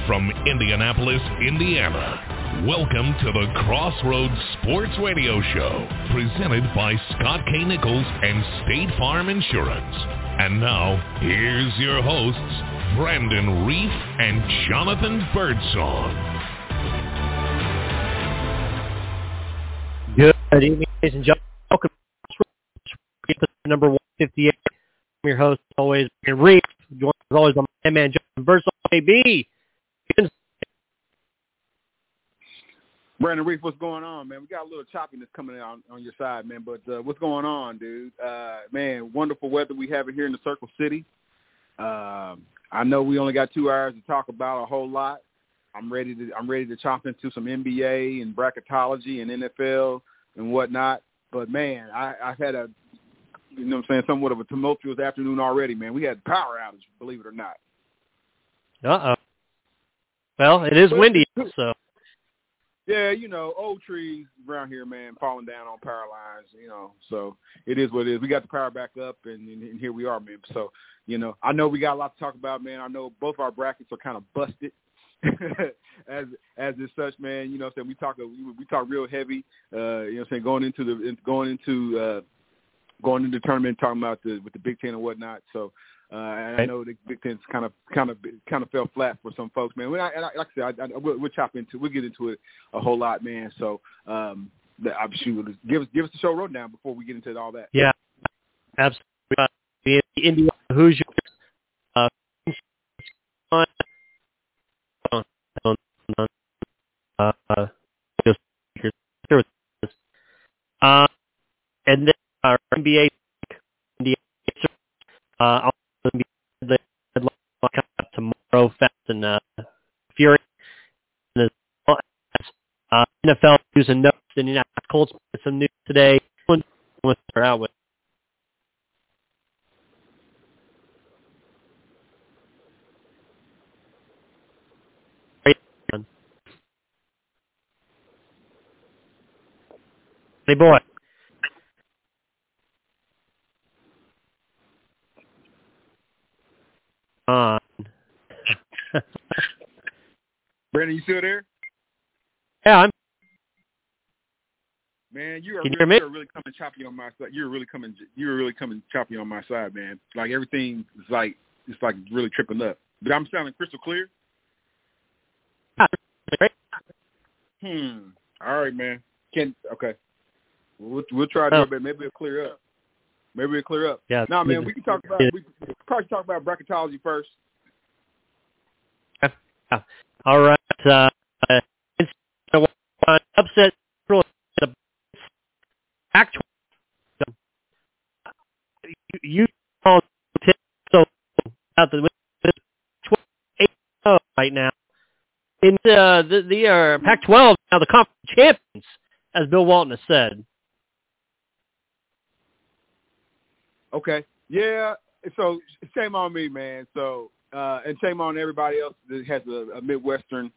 from Indianapolis, Indiana. Welcome to the Crossroads Sports Radio Show, presented by Scott K. Nichols and State Farm Insurance. And now, here's your hosts, Brandon Reef and Jonathan Birdsong. Good evening, ladies and gentlemen. Welcome to number 158. I'm your host, as always, Brandon Reef. Joined as always by my man, Jonathan Birdsong. AB. Brandon Reef, what's going on, man? We got a little choppiness coming out on your side, man, but what's going on, dude? Man, wonderful weather we have here in the Circle City. I know we only got 2 hours to talk about a whole lot. I'm ready to chop into some NBA and bracketology and NFL and whatnot. But, man, I've had somewhat of a tumultuous afternoon already, man. We had power outage, believe it or not. Uh-oh. Well, it is windy, so. Yeah, old trees around here, man, falling down on power lines, so it is what it is. We got the power back up, and here we are, man. So, I know we got a lot to talk about, man. I know both our brackets are kind of busted as is such, man. We talk real heavy, going into the tournament, talking about with the Big Ten and whatnot. So, and I know the Big Ten's kind of fell flat for some folks, man. Like I said, we'll get into it a whole lot, man. So, give us the show rundown before we get into all that. Yeah, absolutely. The Indiana Hoosiers. And then our NBA. The headline coming up tomorrow, Fast and Fury. And as NFL news and notes, the Indianapolis Colts had some news today. With her out with. Hey, boy. Brandon, you still there? Yeah, I'm. Man, you are really coming choppy on my side. You're really coming choppy on my side, man. Like everything is it's really tripping up. But I'm sounding crystal clear. Great. All right, man. Okay. We'll try to do it. Maybe it'll clear up. Yeah. No, man. We can talk about. We probably talk about bracketology first. All right. It's upset. You called so about the 8-0 right now. In the Pac-12 now the conference champions, as Bill Walton has said. Okay. Yeah. So shame on me, man. So and shame on everybody else that has a Midwestern.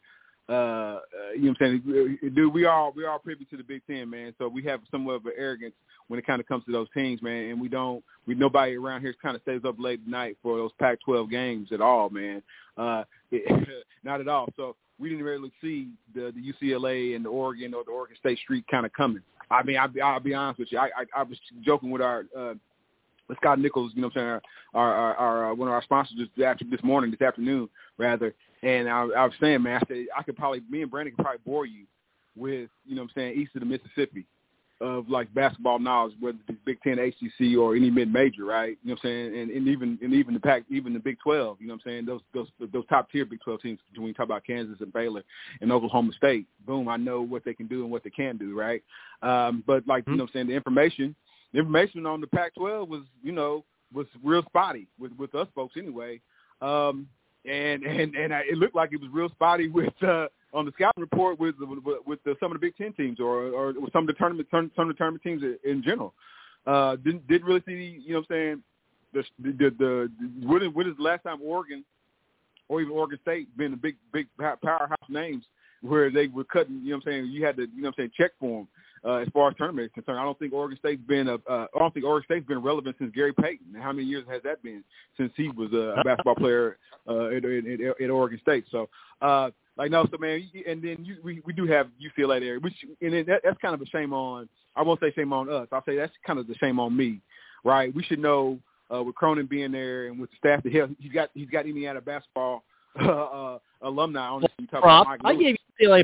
Dude, we are privy to the Big Ten, man. So we have somewhat of an arrogance when it kind of comes to those teams, man. And nobody around here kind of stays up late at night for those Pac-12 games at all, man. Not at all. So we didn't really see the UCLA and the Oregon or the Oregon State streak kind of coming. I mean, I'll be honest with you. I was joking with our Scott Nichols, our one of our sponsors this afternoon, rather. And I was saying, man, me and Brandon could probably bore you with, east of the Mississippi of like basketball knowledge, whether it's Big Ten, ACC, or any mid-major, right? And even the Pac, even the Big 12, those top tier Big 12 teams, when we talk about Kansas and Baylor and Oklahoma State, boom, I know what they can do and what they can't do, right? But like, the information on the Pac-12 was real spotty with us folks anyway. And it looked like it was real spotty with on the scouting report with some of the Big Ten teams or some of the tournament teams in general. Didn't really see when is the last time Oregon or even Oregon State been the big powerhouse names where they were cutting, you had to, check for them. as far as tournament is concerned. I don't think Oregon State's been relevant since Gary Payton. How many years has that been since he was a basketball player at Oregon State? So, so man, and then we do have UCLA there, that's kind of a shame on. I won't say shame on us. I'll say that's kind of the shame on me, right? We should know with Cronin being there and with the staff that he's got Indiana basketball alumni on this. I gave UCLA.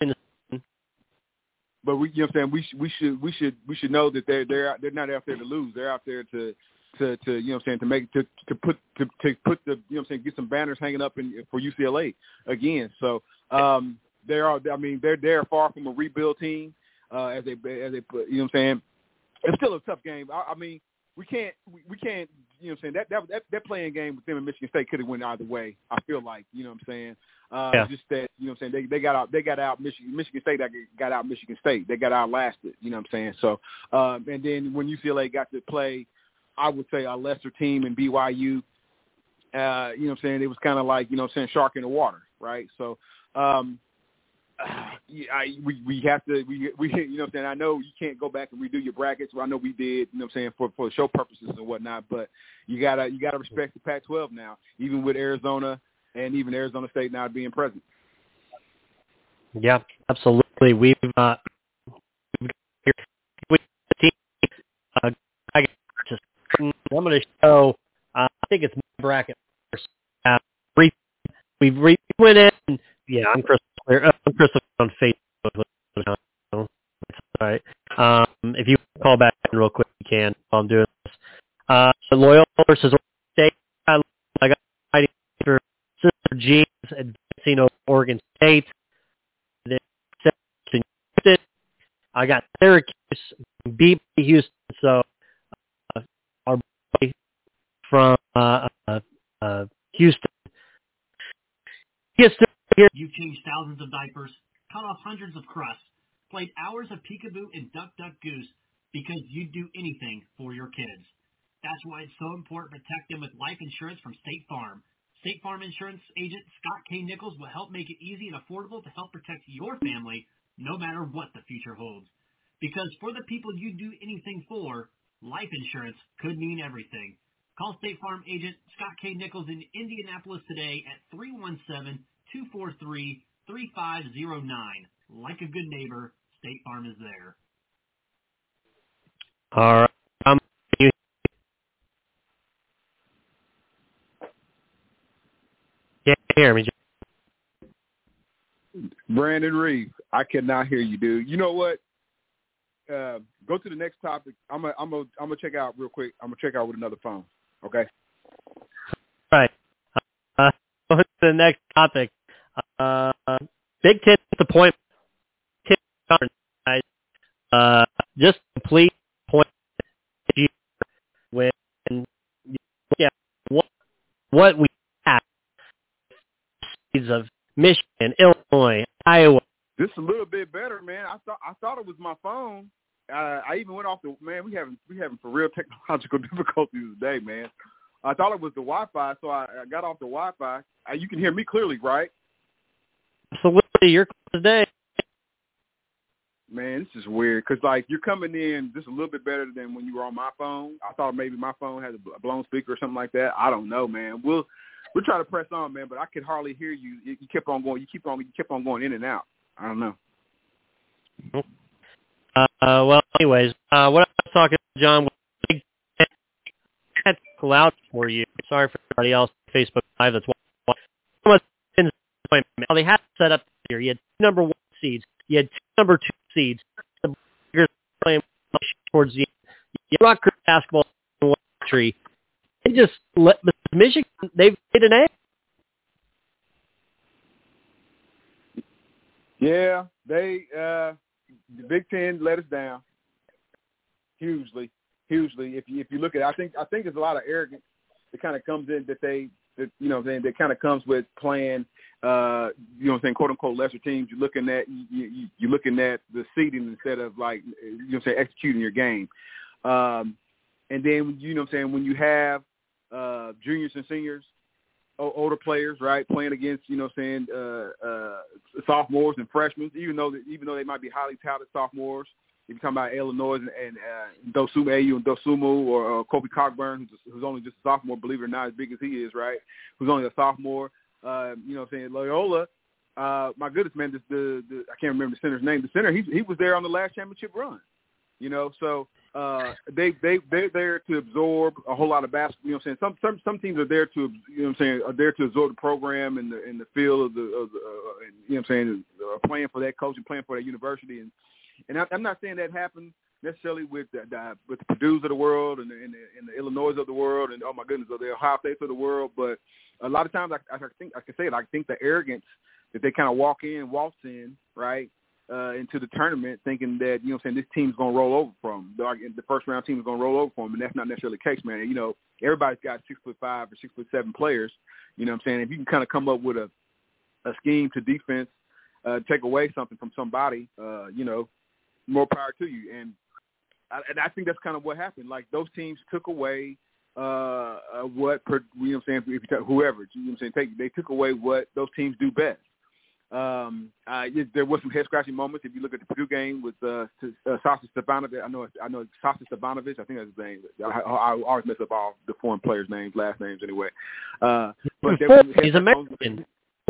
But we should know that they're not out there to lose. They're out there to put the get some banners hanging up for UCLA again. So they're far from a rebuild team as they put. It's still a tough game. I mean we can't that playing game with them and Michigan State could have went either way. I feel like just that they got out Michigan State got out Michigan State. They got outlasted. So and then when UCLA got to play, I would say a lesser team in BYU. It was kind of like shark in the water, right? So we have to I know you can't go back and redo your brackets. I know we did, for show purposes and whatnot, but you gotta respect the Pac-12 now, even with Arizona and even Arizona State now being present. Yeah, absolutely. I'm going to show. I think it's my bracket first. We went in. Yeah, I'm Chris. I'm Chris on Facebook. That's all right. If you call back in real quick, you can. While I'm doing this. Loyola versus Oregon State. I got fighting for Sister Jeans advancing over Oregon State. Then I got Syracuse beat Houston. So our boy from Houston. You've changed thousands of diapers, cut off hundreds of crusts, played hours of peekaboo and duck, duck, goose because you'd do anything for your kids. That's why it's so important to protect them with life insurance from State Farm. State Farm Insurance agent Scott K. Nichols will help make it easy and affordable to help protect your family no matter what the future holds. Because for the people you do anything for, life insurance could mean everything. Call State Farm agent Scott K. Nichols in Indianapolis today at 317-243-3509. Like a good neighbor, State Farm is there. All right. Can't hear me. Brandon Reeve, I cannot hear you, dude. You know what? Go to the next topic. I'm gonna check out real quick. I'm gonna check out with another phone. Okay. All right. Go to the next topic. Big Ten disappointment. Just complete point when what we have of Michigan, Illinois, Iowa. This is a little bit better, man. I thought it was my phone. I even went off the man. We having for real technological difficulties today, man. I thought it was the Wi-Fi, so I got off the Wi-Fi. You can hear me clearly, right? Absolutely, you're clear today. Man, this is weird because you're coming in just a little bit better than when you were on my phone. I thought maybe my phone had a blown speaker or something like that. I don't know, man. We'll try to press on, man. But I could hardly hear you. You kept on going. You kept on going in and out. I don't know. Well, anyways, what I was talking to John was had to pull out for you. Sorry for everybody else on Facebook Live that's watching. They had it set up here. You had 2 number 1 seeds. You had 2 number 2 seeds. The Lakers playing towards the end. You had Rutgers basketball in one tree. They just let Michigan. They've made an A. Yeah, the Big Ten let us down hugely. If you look at it, I think there's a lot of arrogance that kind of comes in that that kind of comes with playing quote unquote lesser teams. You're looking at the seeding instead of executing your game. And then when you have juniors and seniors, older players, right, playing against sophomores and freshmen, even though they might be highly touted sophomores if you're talking about Illinois and Dosumu or Kobe Cockburn, who's only just a sophomore, believe it or not, as big as he is, right? Who's only a sophomore. You know what I'm saying? Loyola, my goodness, man, I can't remember the center's name. The center, he was there on the last championship run. You know, so they're there to absorb a whole lot of basketball. You know what I'm saying? Some teams are there to, you know what I'm saying, are there to absorb the program and the feel of the you know what I'm saying, playing for that coach and playing for that university. And I'm not saying that happened necessarily with the Purdue's of the world and the Illinois of the world and, oh my goodness, the Ohio States of the world. But a lot of times I think the arrogance that they kind of walk in, right, into the tournament thinking that, you know what I'm saying, this team's going to roll over from them. The first round team is going to roll over from them, and that's not necessarily the case, man. You know, everybody's got 6'5" or 6'7" players. You know what I'm saying? If you can kind of come up with a scheme to defense, take away something from somebody, you know, more power to you. And I think that's kind of what happened. Like, those teams took away you know what I'm saying, if you whoever, you know what I'm saying, they took away what those teams do best. There was some head-scratching moments. If you look at the Purdue game with Sasha Stefanovic, I know Sasha Stefanovic, I think that's his name. I always mess up all the foreign players' names, last names anyway. But he's American.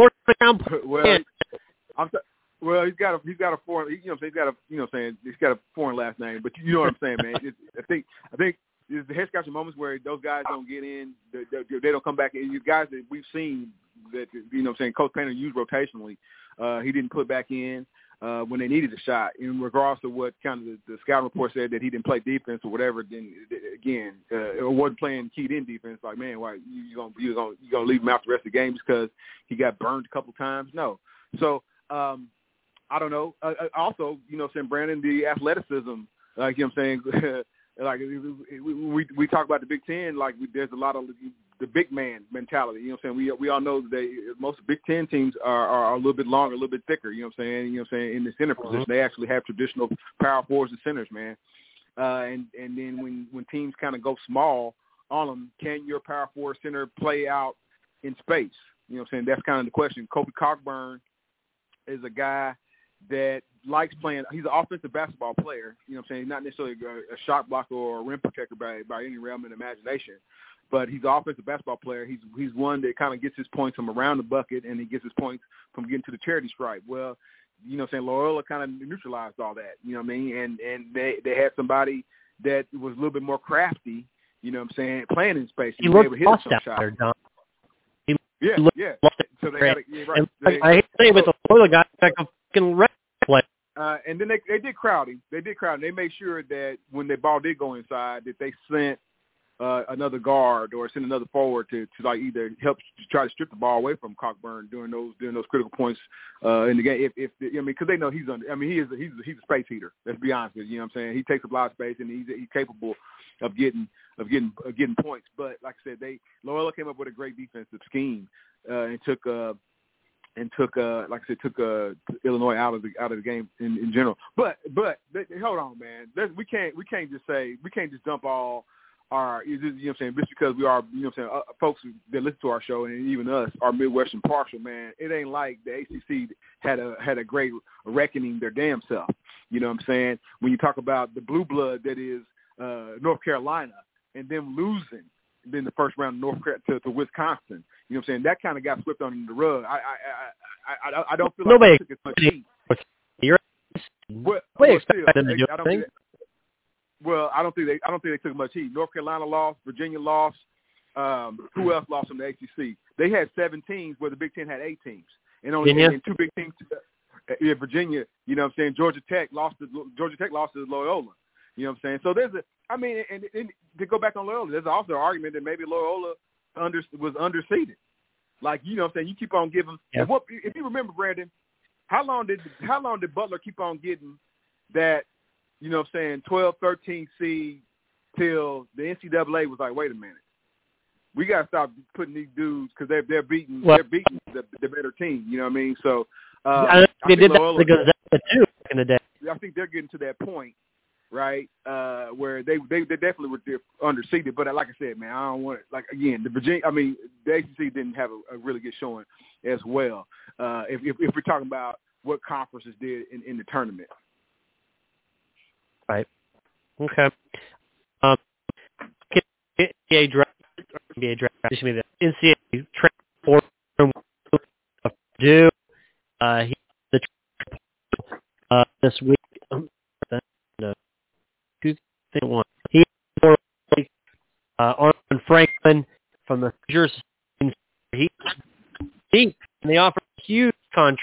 Well, he's got a foreign, you know what I'm saying, he's got a foreign last name, but you know what I'm saying, man. I think it's the head-scratching moments where those guys don't get in, they don't come back. And these guys that we've seen that, you know what I'm saying, Coach Painter used rotationally, he didn't put back in when they needed a shot. In regards to what kind of the scouting report said, that he didn't play defense or whatever, then again, or wasn't playing keyed-in defense, like, man, why you gonna leave him out the rest of the game just because he got burned a couple times? No. So, I don't know. Also, you know what I'm saying, Brandon, the athleticism, like, you know what I'm saying, like, we talk about the Big Ten, like, there's a lot of the big man mentality. You know what I'm saying? We all know that most Big Ten teams are a little bit longer, a little bit thicker. You know what I'm saying? You know what I'm saying? In the center position, they actually have traditional power forwards and centers, man. And then when teams kind of go small on them, can your power forward center play out in space? You know what I'm saying? That's kind of the question. Kobe Cockburn is a guy that likes playing. He's an offensive basketball player. You know what I'm saying? Not necessarily a shot blocker or a rim protector by any realm of imagination, but he's an offensive basketball player. He's one that kind of gets his points from around the bucket, and he gets his points from getting to the charity stripe. Well, you know what I'm saying, Loyola kind of neutralized all that. You know what I mean? And they had somebody that was a little bit more crafty, you know what I'm saying, playing in space. He looked lost out there, Don. Yeah. So they got right. I hate to say it, but the Loyola guy like a fucking red play. And then they did crowding. They made sure that when the ball did go inside, that they sent another guard or sent another forward to like either help to try to strip the ball away from Cockburn during those critical points in the game. If I mean, because they know he's under. I mean, he's a space heater. Let's be honest with you. You know what I'm saying? He takes up a lot of space, and he's capable of getting points. But like I said, Loyola came up with a great defensive scheme and took like I said, took Illinois out of the game in general. But hold on, man. We can't just dump all our, you know what I'm saying, just because we are, you know what I'm saying, folks that listen to our show and even us are Midwestern partial, man. It ain't like the ACC had a great reckoning their damn self. You know what I'm saying? When you talk about the blue blood that is North Carolina and them losing in the first round to Wisconsin, you know what I'm saying? That kind of got swept under the rug. I don't feel like they took as much heat. I don't think they took much heat. North Carolina lost, Virginia lost. Who else lost from the ACC? They had 7 teams where the Big Ten had 8 teams, and only and 2 big teams. Virginia, you know what I'm saying? Georgia Tech lost to Loyola. You know what I'm saying? So and to go back on Loyola, there's also an argument that maybe Loyola was underseeded. Like, you know what I'm saying? You keep on giving. Yeah. If you remember, Brandon, how long did Butler keep on getting that, you know what I'm saying, 12, 13 seed till the NCAA was like, wait a minute. We got to stop putting these dudes because they're beating the better team. You know what I mean? So I think they did that because that's too back in the day. I think they're getting to that point, right, where they definitely were underseeded. But like I said, man, I don't want it. Like, again, the ACC didn't have a really good showing as well. If we're talking about what conferences did in the tournament. Right. Okay. NCAA draft. Excuse me. The NCAA transfer from Purdue. He the this week. No, 2-1. He Arlen Franklin from the Hoosiers. He's deep, and they offered a huge contract,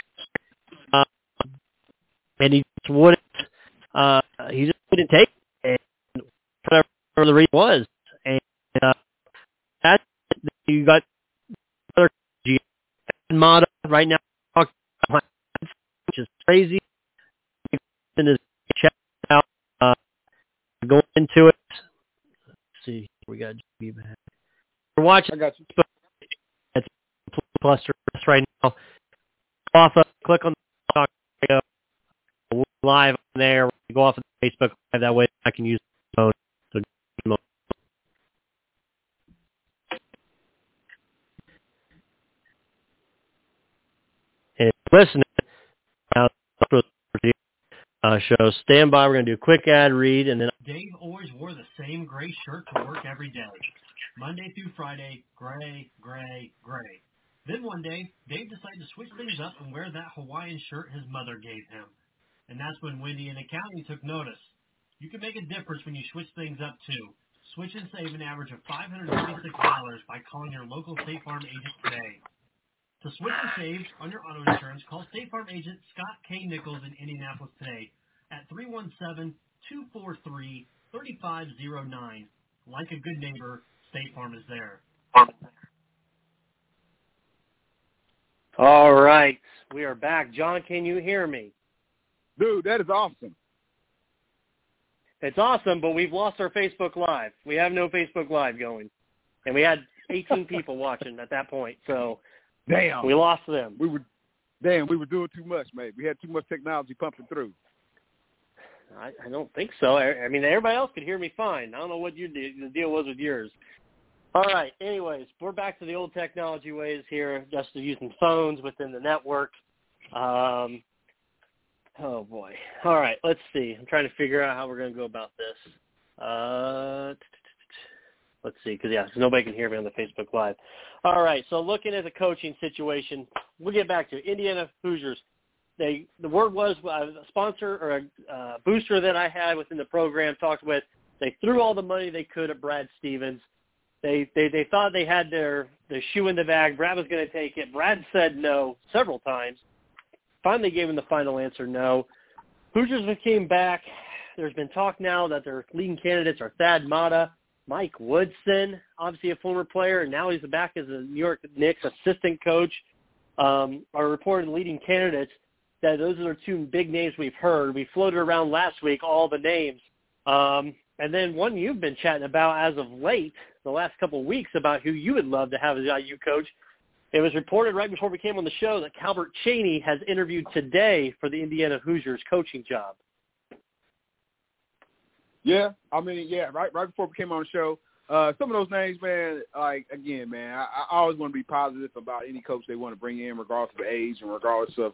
and he just wouldn't. He just wouldn't take it, and whatever the reason was. And that you got another Mata right now, which is crazy. In his check out, going into it. Let's see, we got GB back. We're watching. I got you. It's cluster right now. Off, click on the talk radio. We're live on there. We go off of Facebook Live, that way I can use the phone. So, and listening now, show. Stand by. We're going to do a quick ad read, and then Dave always wore the same gray shirt to work every day. Monday through Friday, gray, gray, gray. Then one day, Dave decided to switch things up and wear that Hawaiian shirt his mother gave him. And that's when Wendy in accounting took notice. You can make a difference when you switch things up too. Switch and save an average of $536 by calling your local State Farm agent today. To switch and save on your auto insurance, call State Farm agent Scott K. Nichols in Indianapolis today at 317-243-3509. Like a good neighbor, State Farm is there. all right, we are back. John, can you hear me? Dude, that is awesome. It's awesome, but we've lost our Facebook Live. We have no Facebook Live going, and we had 18 people watching at that point, so damn, we lost them. We were doing too much, mate. We had too much technology pumping through. I don't think so. I mean, everybody else could hear me fine. I don't know what the deal was with yours. All right. Anyways, we're back to the old technology ways here, just using phones within the network. Oh, boy. All right. Let's see. I'm trying to figure out how we're going to go about this. Let's see, because nobody can hear me on the Facebook Live. All right. So looking at the coaching situation, we'll get back to it. Indiana Hoosiers. The word was a sponsor or a booster that I had within the program talked with. They threw all the money they could at Brad Stevens. They thought they had their shoe in the bag. Brad was going to take it. Brad said no several times. Finally gave him the final answer, no. Hoosiers came back. There's been talk now that their leading candidates are Thad Matta, Mike Woodson, obviously a former player, and now he's back as a New York Knicks assistant coach, are reported leading candidates. That those are two big names we've heard. We floated around last week all the names. And then one you've been chatting about as of late, the last couple of weeks, about who you would love to have as IU coach. It was reported right before we came on the show that Calbert Chaney has interviewed today for the Indiana Hoosiers coaching job. Yeah, I mean, right before we came on the show, some of those names, man, like, again, man, I always want to be positive about any coach they want to bring in, regardless of age and regardless of,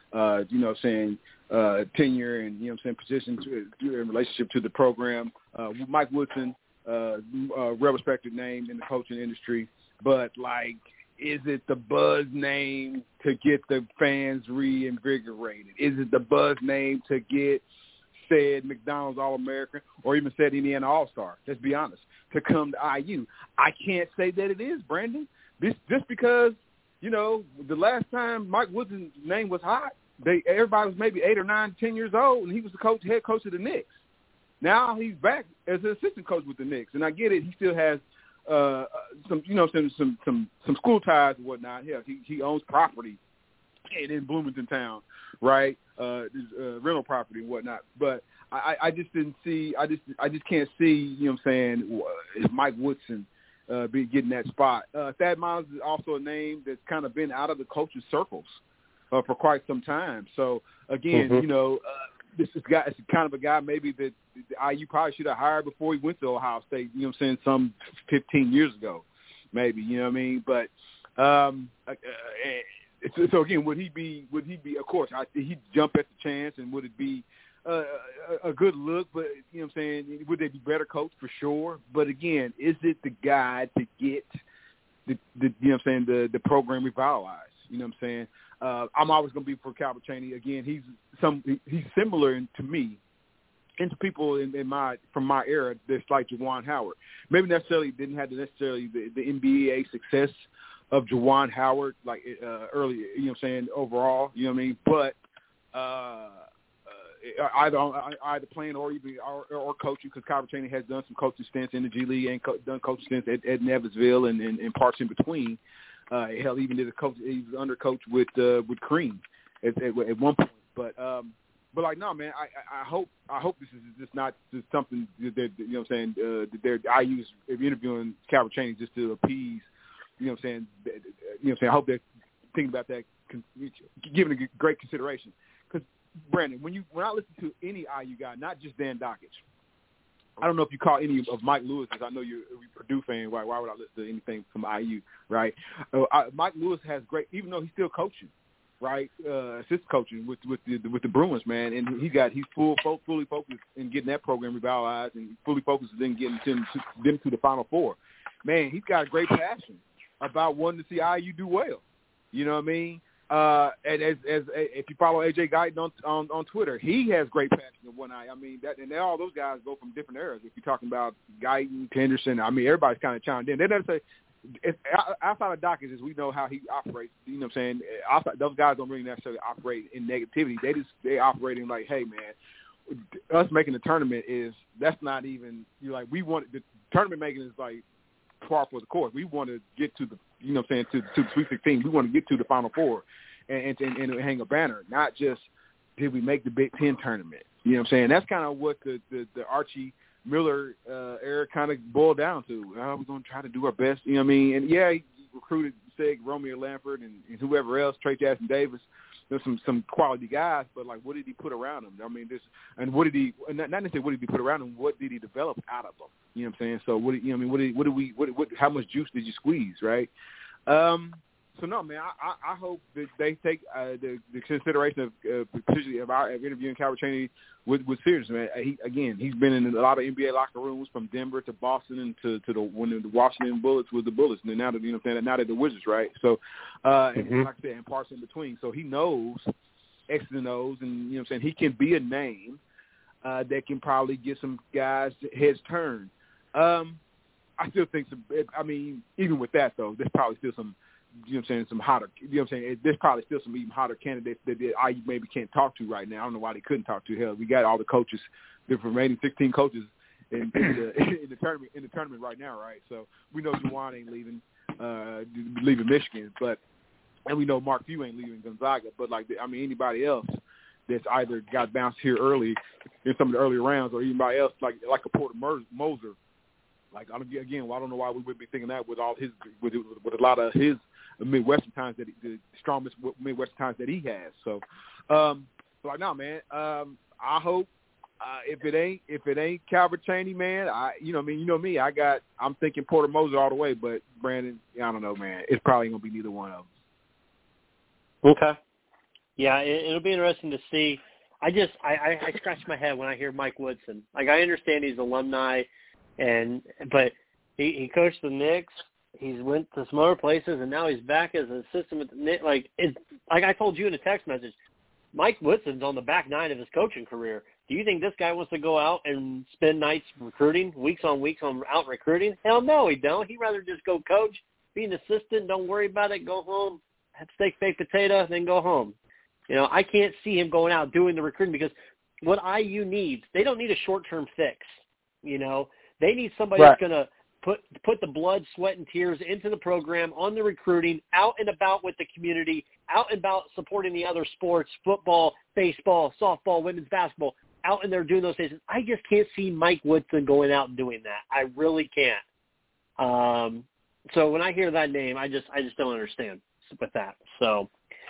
tenure and, position in relationship to the program. Mike Woodson, well-respected name in the coaching industry, but, like, is it the buzz name to get the fans reinvigorated? Is it the buzz name to get said McDonald's All-American or even said Indiana All-Star? Let's be honest, to come to IU. I can't say that it is, Brandon. Just because, the last time Mike Woodson's name was hot, everybody was maybe 8 or 9, 10 years old, and he was the head coach of the Knicks. Now he's back as an assistant coach with the Knicks, and I get it. He still has some school ties and whatnot. Yeah, he owns property in Bloomington Town, right? Rental property and whatnot. But I just didn't see. I just can't see. Mike Woodson be getting that spot. Thad Miles is also a name that's kind of been out of the coaches' circles for quite some time. So again, this is kind of a guy maybe that IU probably should have hired before he went to Ohio State. Some 15 years ago, maybe. But So again, would he be? Of course, he'd jump at the chance, and would it be a good look? But you know what I'm saying? Would they be better coached for sure? But again, is it the guy to get the you know what I'm saying, the program revitalized? You know what I'm saying? I'm always going to be for Calvin Chaney. Again, he's similar to me, and to people from my era that's like Juwan Howard. Maybe necessarily didn't have the NBA success of Juwan Howard like early, you know what I'm saying, overall, you know what I mean? But either playing or coaching, because Calvin Chaney has done some coaching stints in the G League and done coaching stints at Nevisville and parts in between. Hell, even did he was under coach with Cream at one point. But like, no, man, I hope this is just not just something that you know what I'm saying, that IU's interviewing Calvin Chaney just to appease, you know what I'm saying, I hope they're thinking about that, giving it great consideration. Because Brandon, when I listen to any IU guy, not just Dan Dockich, I don't know if you call any of Mike Lewis, because I know you're a Purdue fan. Why would I listen to anything from IU, right? Mike Lewis has great, even though he's still coaching, right? Assistant coaching with the Bruins, man, and he's fully focused in getting that program revitalized, and fully focused in getting them to the Final Four. Man, he's got a great passion about wanting to see IU do well. You know what I mean? And as if you follow AJ Guyton on Twitter, he has great passion of one eye. I mean, all those guys go from different eras. If you're talking about Guyton, Henderson, I mean, everybody's kind of chimed in. They never say, outside of Dockage, as we know how he operates, you know what I'm saying, those guys don't really necessarily operate in negativity. They operate in like, hey, man, us making the tournament that's not even, you're like, we want, the tournament making is like par for the course. We want to get to the, you know what I'm saying, to the Sweet 16. We want to get to the Final Four and hang a banner, not just did we make the Big Ten tournament. You know what I'm saying? That's kind of what the Archie Miller era kind of boiled down to. We're going to try to do our best. You know what I mean? And, yeah, he recruited, say, Romeo Lanford and whoever else, Trey Jackson Davis. There's some quality guys, but, like, what did he put around them? I mean, what did he – not necessarily what did he put around them, what did he develop out of them? You know what I'm saying? So, how much juice did you squeeze, right? So, no, man, I hope that they take the consideration of particularly of interviewing Calvin Chaney with serious, man. He's been in a lot of NBA locker rooms from Denver to Boston and to the Washington Bullets with the Bullets, and now that, you know what I'm saying, now they're the Wizards, right? So, and like I said, and parts in between. So he knows X's and O's, and, you know what I'm saying, he can be a name that can probably get some guys' heads turned. I still think even with that, though, there's probably still some, you know what I'm saying, some hotter, you know what I'm saying, there's probably still some even hotter candidates that IU maybe can't talk to right now. I don't know why they couldn't talk to. Hell, we got all the coaches, the remaining 16 coaches in the tournament right now, right? So we know Juwan ain't leaving Michigan, and we know Mark Few ain't leaving Gonzaga, but anybody else that's either got bounced here early in some of the early rounds, or anybody else like a Porter Moser. Like, again, I don't know why we would be thinking that with a lot of his Midwestern times, the strongest Midwestern times that he has. So, like, no, man. I hope if it ain't Calvin Chaney, man, you know me, I'm thinking Porter Moser all the way. But Brandon, I don't know, man. It's probably gonna be neither one of them. Okay. Yeah, it'll be interesting to see. I scratch my head when I hear Mike Woodson. Like, I understand he's alumni. But he coached the Knicks. He's went to some other places, and now he's back as an assistant with the Knicks. Like I told you in a text message, Mike Woodson's on the back nine of his coaching career. Do you think this guy wants to go out and spend nights recruiting, weeks on out recruiting? Hell no, he don't. He'd rather just go coach, be an assistant, don't worry about it, go home, have steak, baked potato, then go home. You know, I can't see him going out doing the recruiting, because what IU needs, they don't need a short-term fix, you know. They need somebody that's going to put the blood, sweat, and tears into the program, on the recruiting, out and about with the community, out and about supporting the other sports, football, baseball, softball, women's basketball, out in there doing those things. I just can't see Mike Woodson going out and doing that. I really can't. So when I hear that name, I just don't understand with that. So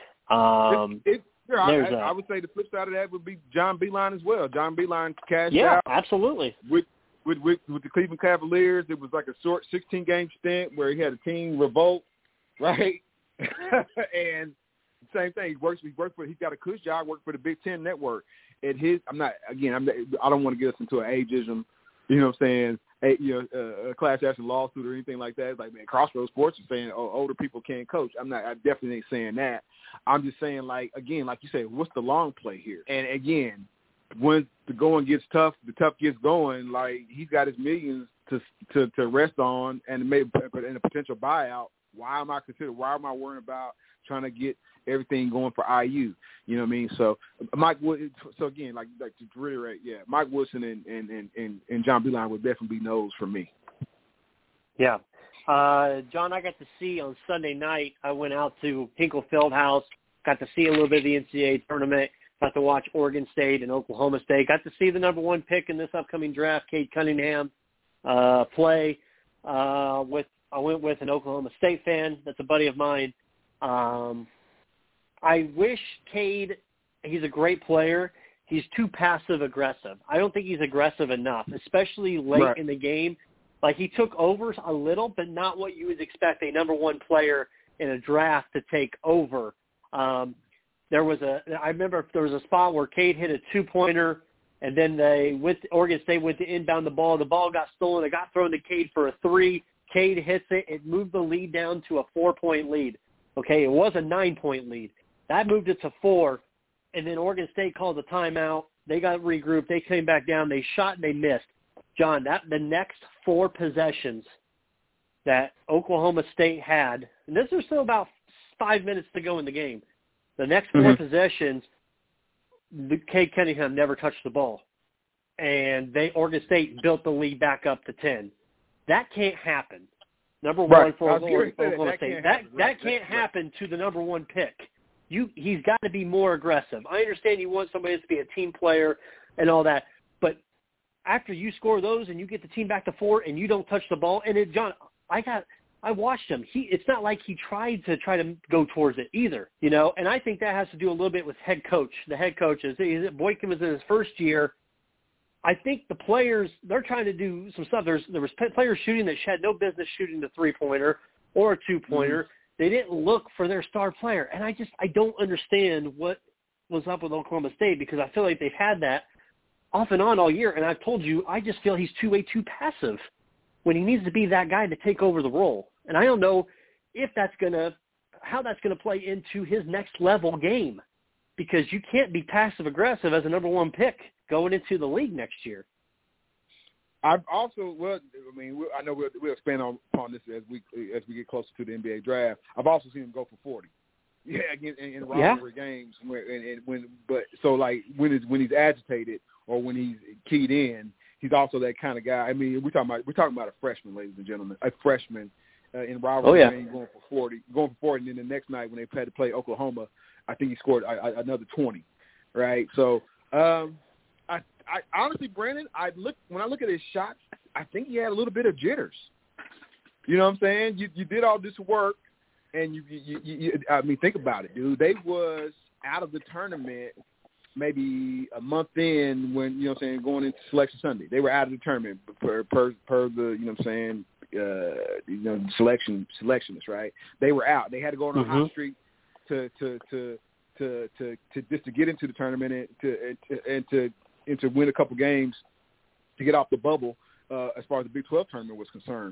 I would say the flip side of that would be John Beilein as well. John Beilein cashed out. Yeah, absolutely. With the Cleveland Cavaliers, it was like a short 16-game stint where he had a team revolt, right? and same thing. He's got a cush job, worked for the Big Ten Network. I don't want to get us into an ageism, you know what I'm saying, a class action lawsuit or anything like that. It's like, man, Crossroads Sports is saying, older people can't coach. I definitely ain't saying that. I'm just saying, like you said, what's the long play here? And again, when the going gets tough, the tough gets going, like he's got his millions to rest on and maybe in a potential buyout. Why am I worrying about trying to get everything going for IU? You know what I mean? So again, like to reiterate, yeah, Mike Woodson and John Beilein would definitely be no's for me. Yeah. John, I got to see on Sunday night, I went out to Hinkle Fieldhouse, got to see a little bit of the NCAA tournament, got to watch Oregon State and Oklahoma State, got to see the number one pick in this upcoming draft, Cade Cunningham, play. I went with an Oklahoma State fan that's a buddy of mine. I wish Cade, he's a great player. He's too passive-aggressive. I don't think he's aggressive enough, especially late in the game. Like, he took over a little, but not what you would expect a number one player in a draft to take over. I remember there was a spot where Cade hit a two-pointer, and then Oregon State went to inbound the ball. The ball got stolen. It got thrown to Cade for a three. Cade hits it. It moved the lead down to a 4-point lead. Okay, it was a 9-point lead. That moved it to 4, and then Oregon State called a timeout. They got regrouped. They came back down. They shot and they missed. John, the next 4 possessions that Oklahoma State had, and this was still about 5 minutes to go in the game, the next 4 possessions, Cade Cunningham never touched the ball. And Oregon State built the lead back up to 10. That can't happen. Number one for Oklahoma State. That can't happen to the number one pick. He's got to be more aggressive. I understand you want somebody to be a team player and all that, but after you score those and you get the team back to 4 and you don't touch the ball, and John, I watched him. It's not like he tried to go towards it either, you know. And I think that has to do a little bit with head coach. The head coaches. Boykin was in his first year. I think the players, they're trying to do some stuff. There was players shooting that had no business shooting the 3-pointer or a 2-pointer. They didn't look for their star player. And I don't understand what was up with Oklahoma State, because I feel like they've had that off and on all year. And I've told you, I just feel he's too passive when he needs to be that guy to take over the role. And I don't know if how that's going to play into his next level game, because you can't be passive aggressive as a number one pick going into the league next year. I know we'll expand upon this as we get closer to the NBA draft. I've also seen him go for 40. Yeah, again in rivalry games. When he's agitated or when he's keyed in, he's also that kind of guy. I mean, we're talking about a freshman, ladies and gentlemen, a freshman in rivalry game going for 40, and then the next night when they had to play Oklahoma, I think he scored another 20. Right, so. I honestly, Brandon, when I look at his shots, I think he had a little bit of jitters. You know what I'm saying? You did all this work, and you think about it, dude. They was out of the tournament maybe a month in when, you know what I'm saying, going into Selection Sunday. They were out of the tournament per the, you know what I'm saying, selectionists, right? They were out. They had to go on a hot streak to just to get into the tournament and to win a couple games to get off the bubble as far as the Big 12 tournament was concerned.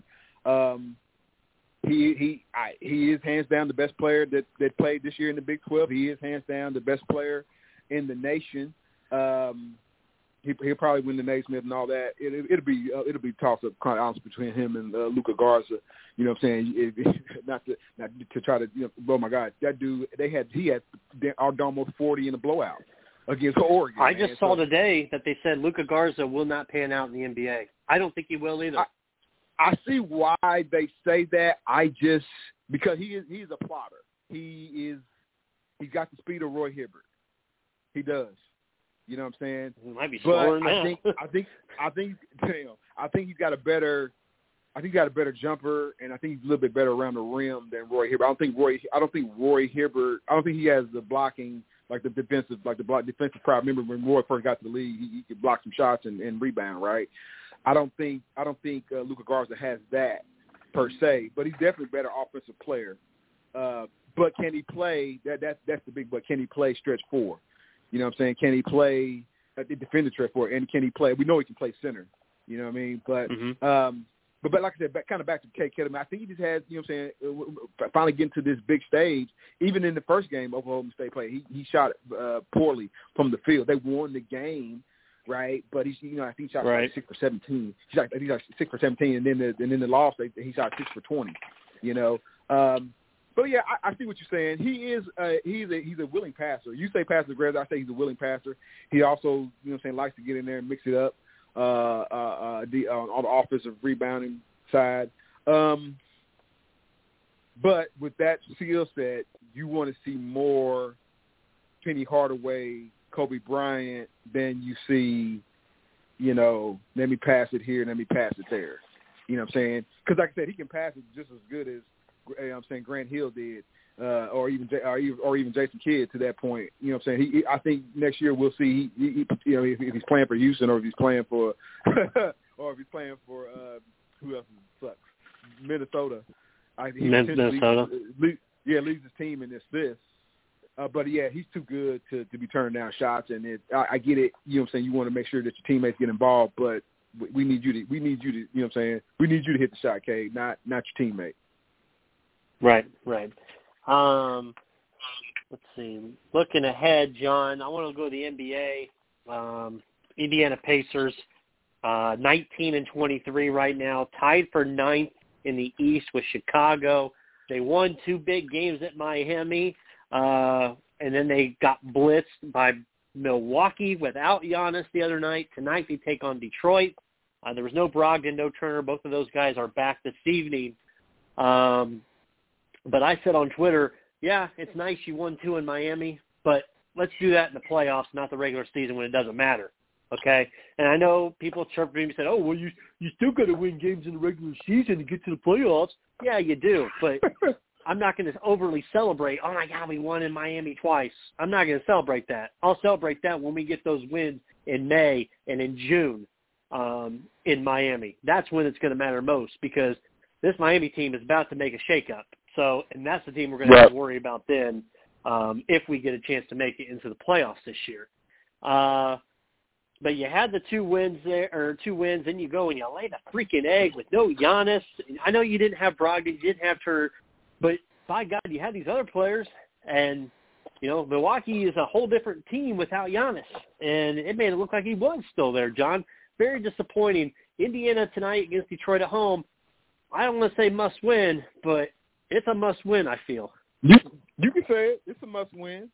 He is hands down the best player that played this year in the Big 12. He is hands down the best player in the nation. He'll probably win the Naismith and all that. It'll be tossed up kind of honest between him and Luka Garza. You know what I'm saying? Not to try to, you know, oh my God, that dude, he had almost 40 in a blowout against Oregon. I just saw today that they said Luka Garza will not pan out in the NBA. I don't think he will either. I see why they say that. Because he's a plotter. He's got the speed of Roy Hibbert. He does. You know what I'm saying? He might be slower than that. I think he's got a better jumper, and I think he's a little bit better around the rim than Roy Hibbert. I don't think Roy Hibbert. I don't think he has the blocking, like the defensive prowess. Remember when Roy first got to the league, he could block some shots and rebound, right? I don't think Luka Garza has that per se, but he's definitely a better offensive player But can he play? That's the big but. Can he play stretch 4? You know what I'm saying? Can he play the defender stretch 4? And can he play? We know he can play center. You know what I mean? But but like I said, kind of back to Cade Klubnik, I think he just has, you know what I'm saying, finally getting to this big stage. Even in the first game Oklahoma State played, he shot poorly from the field. They won the game, right? But he's, you know, I think he shot like 6 for 17. He shot 6 for 17, and then the loss he shot 6 for 20. You know, but yeah, I see what you're saying. He's a willing passer. You say pass aggressive, I say he's a willing passer. He also, you know what I'm saying, likes to get in there and mix it up. On the offensive rebounding side. But with that skill set, you want to see more Penny Hardaway, Kobe Bryant than you see, you know, let me pass it here, let me pass it there. You know what I'm saying? Because like I said, he can pass it just as good as, you know what I'm saying, Grant Hill did. Or even Jason Kidd to that point. You know what I'm saying? I think next year we'll see. You know, if he's playing for Houston or if he's playing for who else sucks? Minnesota. Minnesota. Leads his team in assists. But yeah, he's too good to be turning down shots. And I get it. You know what I'm saying? You want to make sure that your teammates get involved, but we need you to. You know what I'm saying? We need you to hit the shot, Cade, not your teammate. Right. Let's see. Looking ahead, John, I want to go to the NBA. Indiana Pacers, 19-23 right now, tied for 9th in the East with Chicago. They won 2 big games at Miami, and then they got blitzed by Milwaukee without Giannis the other night. Tonight they take on Detroit. There was no Brogdon, no Turner. Both of those guys are back this evening. But I said on Twitter, yeah, it's nice you won 2 in Miami, but let's do that in the playoffs, not the regular season when it doesn't matter, okay? And I know people chirped me and said, oh, well, you still got to win games in the regular season to get to the playoffs. Yeah, you do, but I'm not going to overly celebrate, oh, my God, we won in Miami twice. I'm not going to celebrate that. I'll celebrate that when we get those wins in May and in June in Miami. That's when it's going to matter most because this Miami team is about to make a shakeup. So, and that's the team we're going to have to worry about then if we get a chance to make it into the playoffs this year. But you had the 2 wins there, or 2 wins, then you go and you lay the freaking egg with no Giannis. I know you didn't have Brogdon, you didn't have Turner, but by God, you had these other players, and you know Milwaukee is a whole different team without Giannis, and it made it look like he was still there, John. Very disappointing. Indiana tonight against Detroit at home. I don't want to say must win, but it's a must-win, I feel. You can say it. It's a must-win.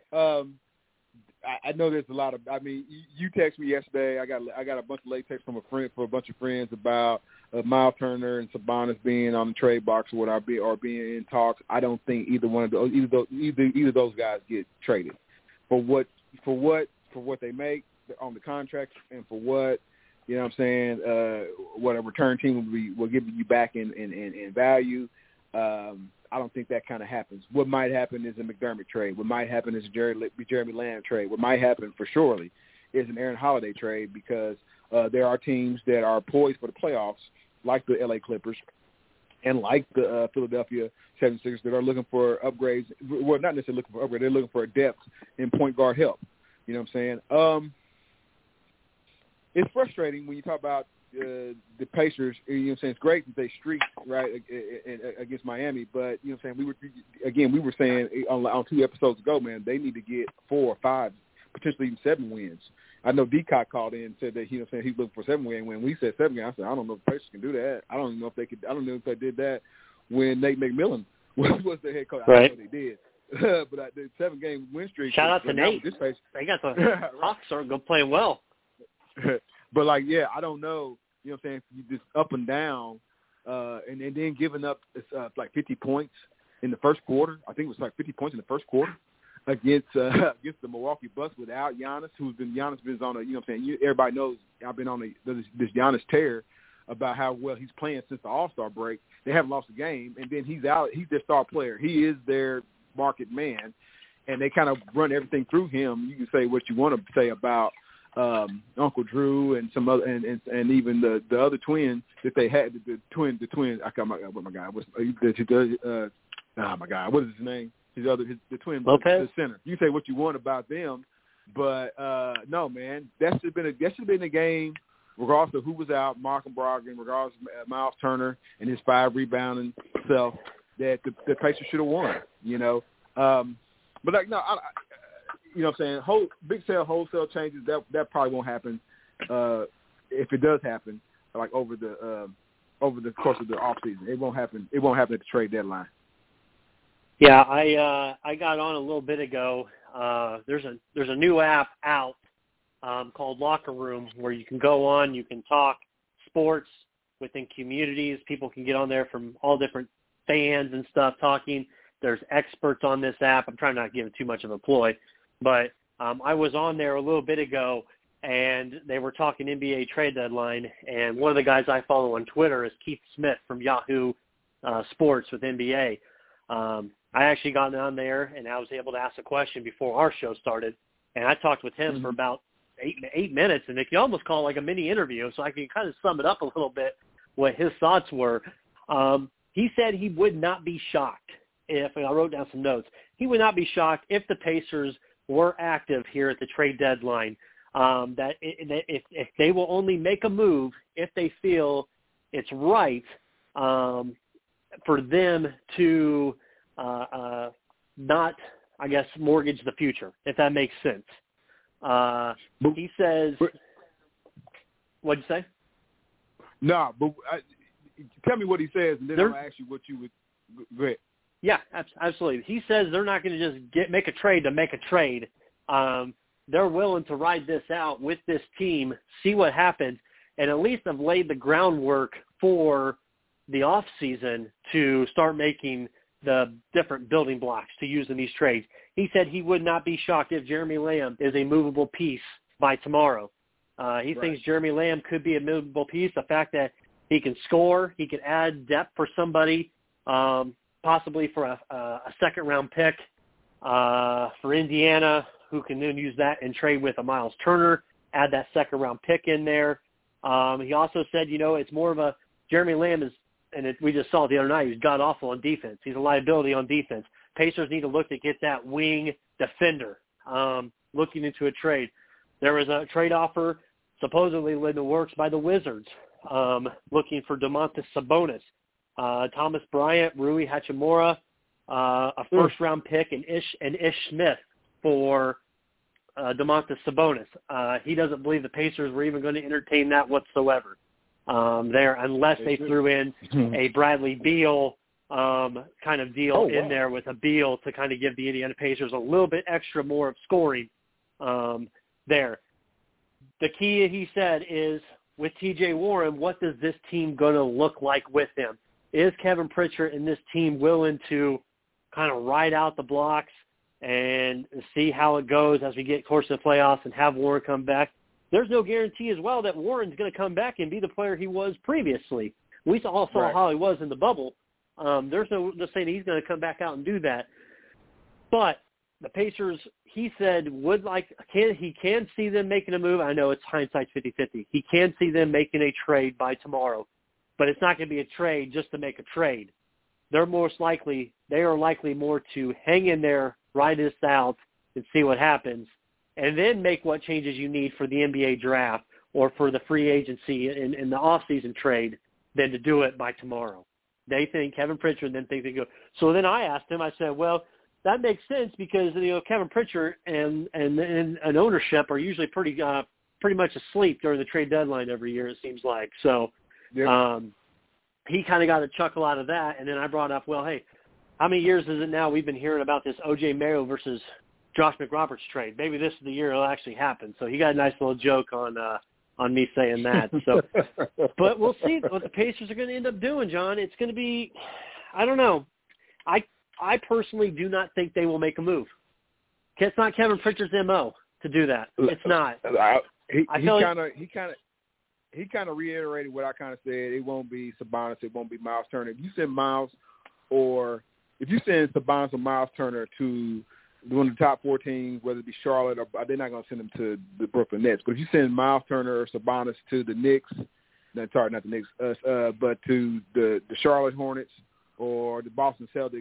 I know there's a lot of. I mean, you texted me yesterday. I got a bunch of late texts from a bunch of friends about Miles Turner and Sabonis being on the trade box or being in talks. I don't think either one of those either those guys get traded for what they make on the contract and for what. You know what I'm saying? What a return team will give you back in value. I don't think that kind of happens. What might happen is a McDermott trade. What might happen is a Jeremy Lamb trade. What might happen for surely is an Aaron Holiday trade because there are teams that are poised for the playoffs, like the LA Clippers and like the Philadelphia 76ers that are looking for upgrades. Well, not necessarily looking for upgrades. They're looking for a depth in point guard help. You know what I'm saying? It's frustrating when you talk about the Pacers. You know what I'm saying? It's great that they streaked right against Miami, but you know what I'm saying? We were saying on 2 episodes ago, man, they need to get 4 or 5, potentially even 7 wins. I know Decock called in and said that he's looking for 7 wins. When we said 7 wins, I said I don't know if the Pacers can do that. I don't know if they could. I don't know if they did that when Nate McMillan was the head coach. Right. I know they did. But the 7-game win streak. Shout out to Nate. They got the Hawks are going playing well. But like, yeah, I don't know. You know what I'm saying? You just up and down, and then giving up like 50 points in the first quarter. I think it was like 50 points in the first quarter against the Milwaukee Bucks without Giannis, Giannis been on a, you know what I'm saying? Everybody knows I've been on this Giannis tear about how well he's playing since the All-Star break. They haven't lost a game, and then he's out. He's their star player. He is their market man, and they kind of run everything through him. You can say what you want to say about Uncle Drew and some other, and even the other twin that they had, the twin. I got my guy. oh my God, what is his name? The twin, Lopez? the center. You say what you want about them, but no, man, that should have been a game, regardless of who was out, Malcolm Brogdon, regardless of Miles Turner and his 5 rebounding self, that the Pacers should have won. You know, but like no, you know what I'm saying? Big sale, wholesale changes that probably won't happen. If it does happen, like over the course of the off season, it won't happen. It won't happen at the trade deadline. Yeah, I got on a little bit ago. There's a new app out called Locker Room where you can go on, you can talk sports within communities. People can get on there from all different fans and stuff talking. There's experts on this app. I'm trying not to give it too much of a ploy, but I was on there a little bit ago, and they were talking NBA trade deadline, and one of the guys I follow on Twitter is Keith Smith from Yahoo Sports with NBA. I actually got on there, and I was able to ask a question before our show started, and I talked with him for about eight minutes, and it can almost call like a mini interview, so I can kind of sum it up a little bit what his thoughts were. He said he would not be shocked if, and I wrote down some notes, he would not be shocked if the Pacers were active here at the trade deadline, that if they will only make a move if they feel it's right for them to not, I guess, mortgage the future, if that makes sense. He says, what'd you say? No, but tell me what he says, and then I'll ask you what you would. Go ahead. Yeah, absolutely. He says they're not going to just make a trade to make a trade. They're willing to ride this out with this team, see what happens, and at least have laid the groundwork for the off season to start making the different building blocks to use in these trades. He said he would not be shocked if Jeremy Lamb is a movable piece by tomorrow. He thinks Jeremy Lamb could be a movable piece. The fact that he can score, he can add depth for somebody, possibly for a second-round pick for Indiana, who can then use that and trade with a Miles Turner, add that second-round pick in there. He also said, it's more of a Jeremy Lamb is, and we just saw it the other night, he's god-awful on defense. He's a liability on defense. Pacers need to look to get that wing defender, looking into a trade. There was a trade offer supposedly in the works by the Wizards, looking for Domantas Sabonis, Thomas Bryant, Rui Hachimura, a first-round pick, and Ish Smith for Domantas Sabonis. He doesn't believe the Pacers were even going to entertain that whatsoever there, unless they threw in a Bradley Beal kind of deal in there with a Beal to kind of give the Indiana Pacers a little bit extra more of scoring there. The key, he said, is with T.J. Warren, what does this team going to look like with him? Is Kevin Pritchard and this team willing to kind of ride out the blocks and see how it goes as we get closer to the playoffs and have Warren come back? There's no guarantee as well that Warren's going to come back and be the player he was previously. We all saw how he was in the bubble. There's no saying he's going to come back out and do that. But the Pacers, he said, he can see them making a move. I know it's hindsight 50-50. He can see them making a trade by tomorrow. But it's not going to be a trade just to make a trade. They are likely more to hang in there, ride this out, and see what happens, and then make what changes you need for the NBA draft or for the free agency in the off-season trade than to do it by tomorrow. They think Kevin Pritchard then thinks they go. So then I asked him, I said, well, that makes sense because, Kevin Pritchard and ownership are usually pretty much asleep during the trade deadline every year, it seems like. So he kind of got a chuckle out of that. And then I brought up, well, hey, how many years is it now we've been hearing about this O.J. Mayo versus Josh McRoberts trade? Maybe this is the year it'll actually happen. So he got a nice little joke on me saying that. So, but we'll see what the Pacers are going to end up doing, John. It's going to be, I don't know. I personally do not think they will make a move. It's not Kevin Pritchard's MO to do that. It's not. He kind of reiterated what I kind of said. It won't be Sabonis. It won't be Miles Turner. If you send Miles, or if you send Sabonis or Miles Turner to one of the top 4 teams, whether it be Charlotte or they're not going to send them to the Brooklyn Nets. But if you send Miles Turner or Sabonis to the Knicks, not the Knicks, but to the Charlotte Hornets or the Boston Celtics,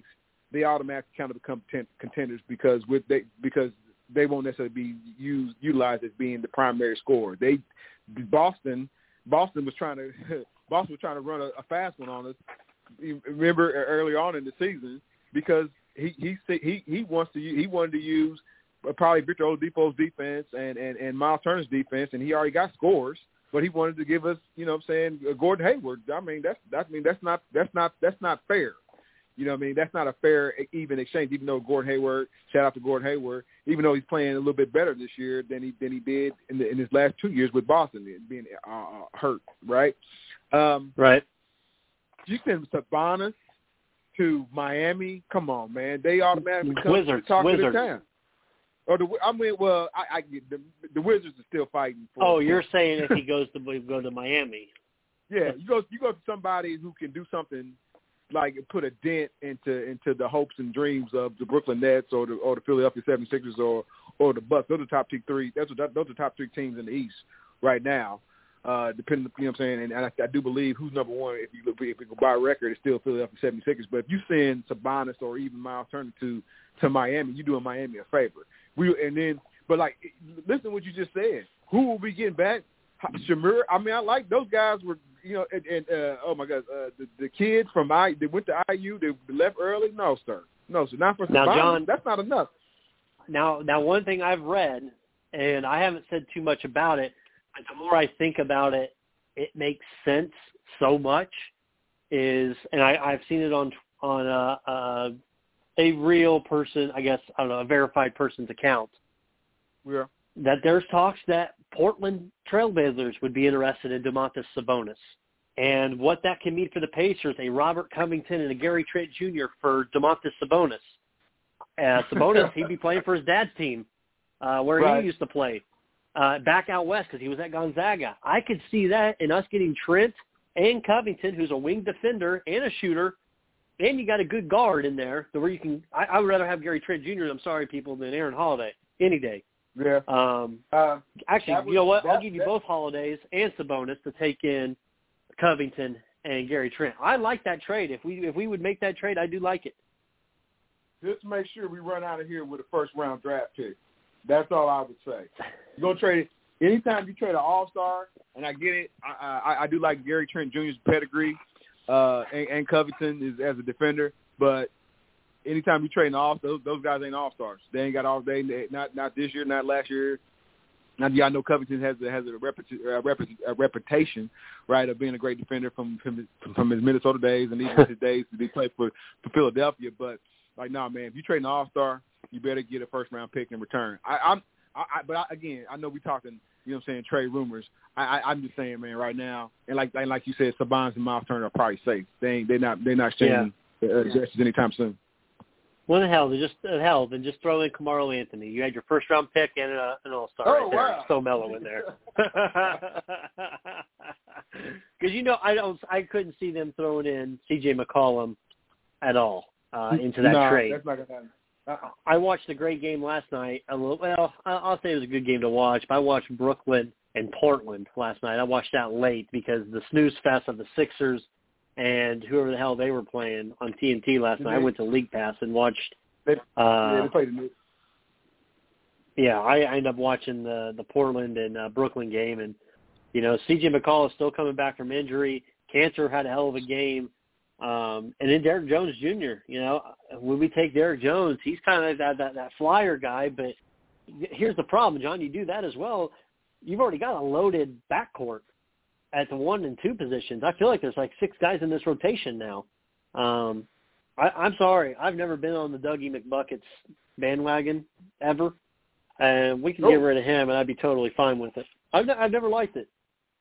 they automatically kind of become contenders because they won't necessarily be utilized as being the primary scorer. Boston was trying to run a fast one on us. You remember early on in the season because he wanted to use probably Victor Oladipo's defense and Miles Turner's defense, and he already got scores, but he wanted to give us, Gordon Hayward. I mean, that's not fair. You know what I mean? That's not a fair, even exchange, even though Gordon Hayward, shout out to Gordon Hayward, even though he's playing a little bit better this year than he did in his last 2 years with Boston, being hurt, right? Right. You send Sabonis to Miami, come on, man. They automatically come Wizards. talk to the town. Or the Wizards are still fighting for. Oh, you're saying if he goes to Miami? Yeah, you go to somebody who can do something like put a dent into the hopes and dreams of the Brooklyn Nets or the Philadelphia 76ers or the Bucks. Those are top three. Those are top three teams in the East right now. Depending, you know what I'm saying, and I do believe who's number one. If you go by record, it's still Philadelphia 76ers. But if you send Sabonis or even Miles Turner to Miami, you're doing Miami a favor. But listen to what you just said. Who will be getting back? Shamir. I mean, I like those guys were, oh my God, the kids from they went to IU. They left early. No, sir. Not for Sabonis. Now, John, that's not enough. Now, one thing I've read, and I haven't said too much about it, but the more I think about it, it makes sense so much. And I've seen it on a real person, I guess, I don't know, a verified person's account. Yeah. That there's talks that Portland Trailblazers would be interested in Domantas Sabonis. And what that can mean for the Pacers, a Robert Covington and a Gary Trent Jr. for Domantas Sabonis. Sabonis, he'd be playing for his dad's team where he used to play. Back out west because he was at Gonzaga. I could see that in us getting Trent and Covington, who's a wing defender and a shooter, and you got a good guard in there where you can – I would rather have Gary Trent Jr., I'm sorry, people, than Aaron Holiday any day. Yeah. Actually, you know what? I'll give you both Holidays and Sabonis to take in Covington and Gary Trent. I like that trade. If we would make that trade, I do like it. Just make sure we run out of here with a first-round draft pick. That's all I would say. You're going to trade – anytime you trade an all-star, and I get it, I do like Gary Trent Jr.'s pedigree and Covington is as a defender, but anytime you trade an all-star, those guys ain't all-stars. They ain't got all day, not this year, not last year. Now, I know Covington has a reputation, right, of being a great defender from his Minnesota days and even his days that he played for Philadelphia. But, nah, man, if you trade an all-star, you better get a first-round pick in return. But again, I know we're talking, you know what I'm saying, trade rumors. I'm just saying, man, right now, and like you said, Sabonis and Miles Turner are probably safe. They're not exchanging jerseys anytime soon. Well, then just throw in Carmelo Anthony. You had your first-round pick and an all-star right there. Wow. So mellow in there. Because I couldn't see them throwing in C.J. McCollum at all into that trade. That's not gonna happen. I watched a great game last night. I'll say it was a good game to watch, but I watched Brooklyn and Portland last night. I watched that late because the snooze fest of the Sixers and whoever the hell they were playing on TNT last night. I went to League Pass and watched. They played the Yeah, I ended up watching the Portland and Brooklyn game, and C.J. McCollum is still coming back from injury. Cantor had a hell of a game. And then Derrick Jones Jr., when we take Derrick Jones, he's kind of that flyer guy, but here's the problem, John, you do that as well. You've already got a loaded backcourt at the 1 and 2 positions. I feel like there's like 6 guys in this rotation now. I'm sorry, I've never been on the Dougie McBuckets bandwagon ever, and we can get rid of him, and I'd be totally fine with it. I've never liked it.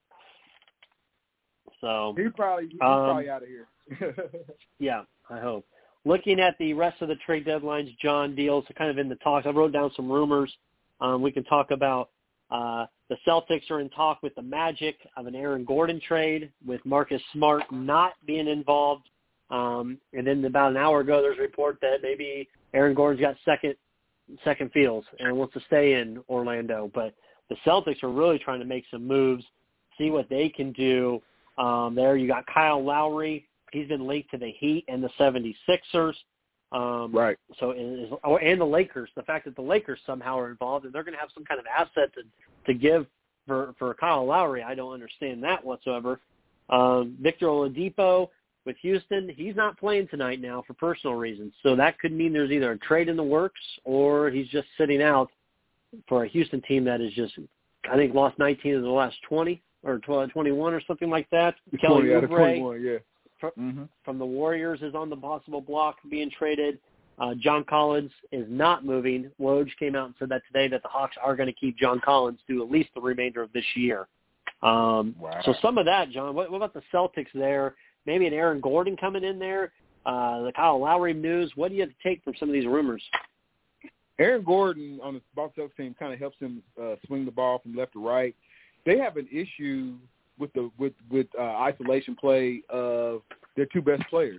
So he's probably out of here. Yeah, I hope. Looking at the rest of the trade deadlines, John, deals are kind of in the talks. I wrote down some rumors. We can talk about the Celtics are in talk with the Magic of an Aaron Gordon trade with Marcus Smart not being involved. And then about an hour ago, there's a report that maybe Aaron Gordon's got second feels and wants to stay in Orlando. But the Celtics are really trying to make some moves, see what they can do. There you got Kyle Lowry. He's been linked to the Heat and the 76ers. Right. So, and the Lakers, the fact that the Lakers somehow are involved and they're going to have some kind of asset to give for Kyle Lowry, I don't understand that whatsoever. Victor Oladipo with Houston, he's not playing tonight now for personal reasons. So that could mean there's either a trade in the works or he's just sitting out for a Houston team that is just, I think, lost 19 of the last 20 or 21 or something like that. 20 out of Kelly 21, yeah. From the Warriors is on the possible block being traded. John Collins is not moving. Woj came out and said that today, that the Hawks are going to keep John Collins through at least the remainder of this year. Wow. So some of that, John, what about the Celtics there? Maybe an Aaron Gordon coming in there, the Kyle Lowry news. What do you have to take from some of these rumors? Aaron Gordon on the Boston Celtics team kind of helps him swing the ball from left to right. They have an issue with isolation play of their two best players.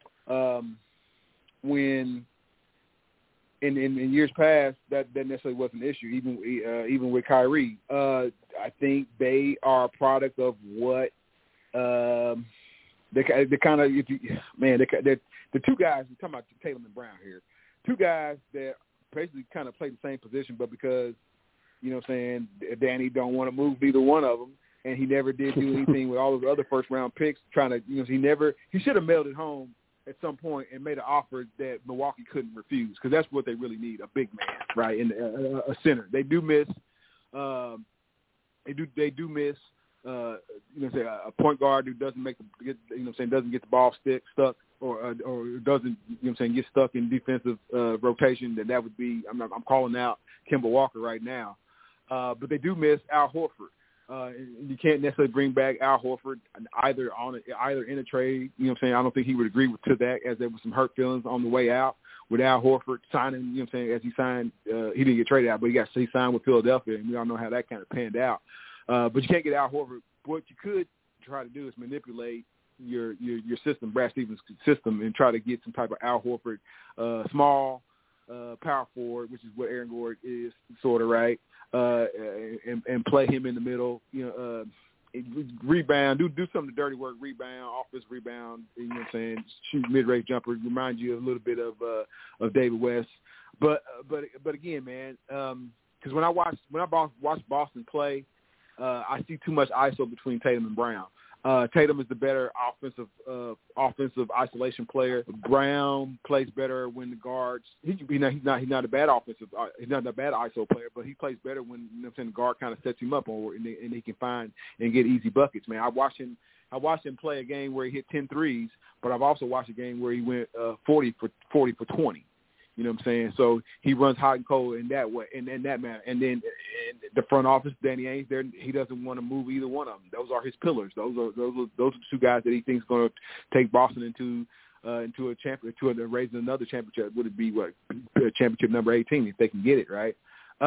When in years past, that necessarily wasn't an issue, even with Kyrie. I think they are a product of what they kind of, the two guys, we're talking about Tatum and Brown here, two guys that basically kind of play the same position, but because, you know what I'm saying, Danny don't want to move either one of them, and he never did do anything with all of the other first-round picks, trying to, he should have mailed it home at some point and made an offer that Milwaukee couldn't refuse, because that's what they really need, a big man, right, and a center. They do miss, a point guard who doesn't doesn't get the ball stuck or doesn't, get stuck in defensive rotation. That would be, I'm calling out Kemba Walker right now, but they do miss Al Horford. You can't necessarily bring back Al Horford either in a trade. I don't think he would agree to that, as there was some hurt feelings on the way out with Al Horford signing. As he signed, he didn't get traded out, but he signed with Philadelphia, and we all know how that kind of panned out. But you can't get Al Horford. What you could try to do is manipulate your system, Brad Stevens' system, and try to get some type of Al Horford, small power forward, which is what Aaron Gordon is, sort of, right? And play him in the middle, rebound, do some of the dirty work, rebound, offensive rebound, shoot mid-range jumper, remind you a little bit of David West. But again, man, because when I watch Boston play, I see too much ISO between Tatum and Brown. Tatum is the better offensive isolation player. Brown plays better when the guards. He's not a bad he's not a bad ISO player, but he plays better when the guard kind of sets him up and he can find and get easy buckets. Man, I watched him play a game where he hit 10 threes, but I've also watched a game where he went 40 for 20. You know what I'm saying? So he runs hot and cold in that way, in that manner. And then the front office, Danny Ainge, there, he doesn't want to move either one of them. Those are his pillars. Those are the two guys that he thinks going to take Boston into a championship, raising another championship. Would it be championship number 18 if they can get it right?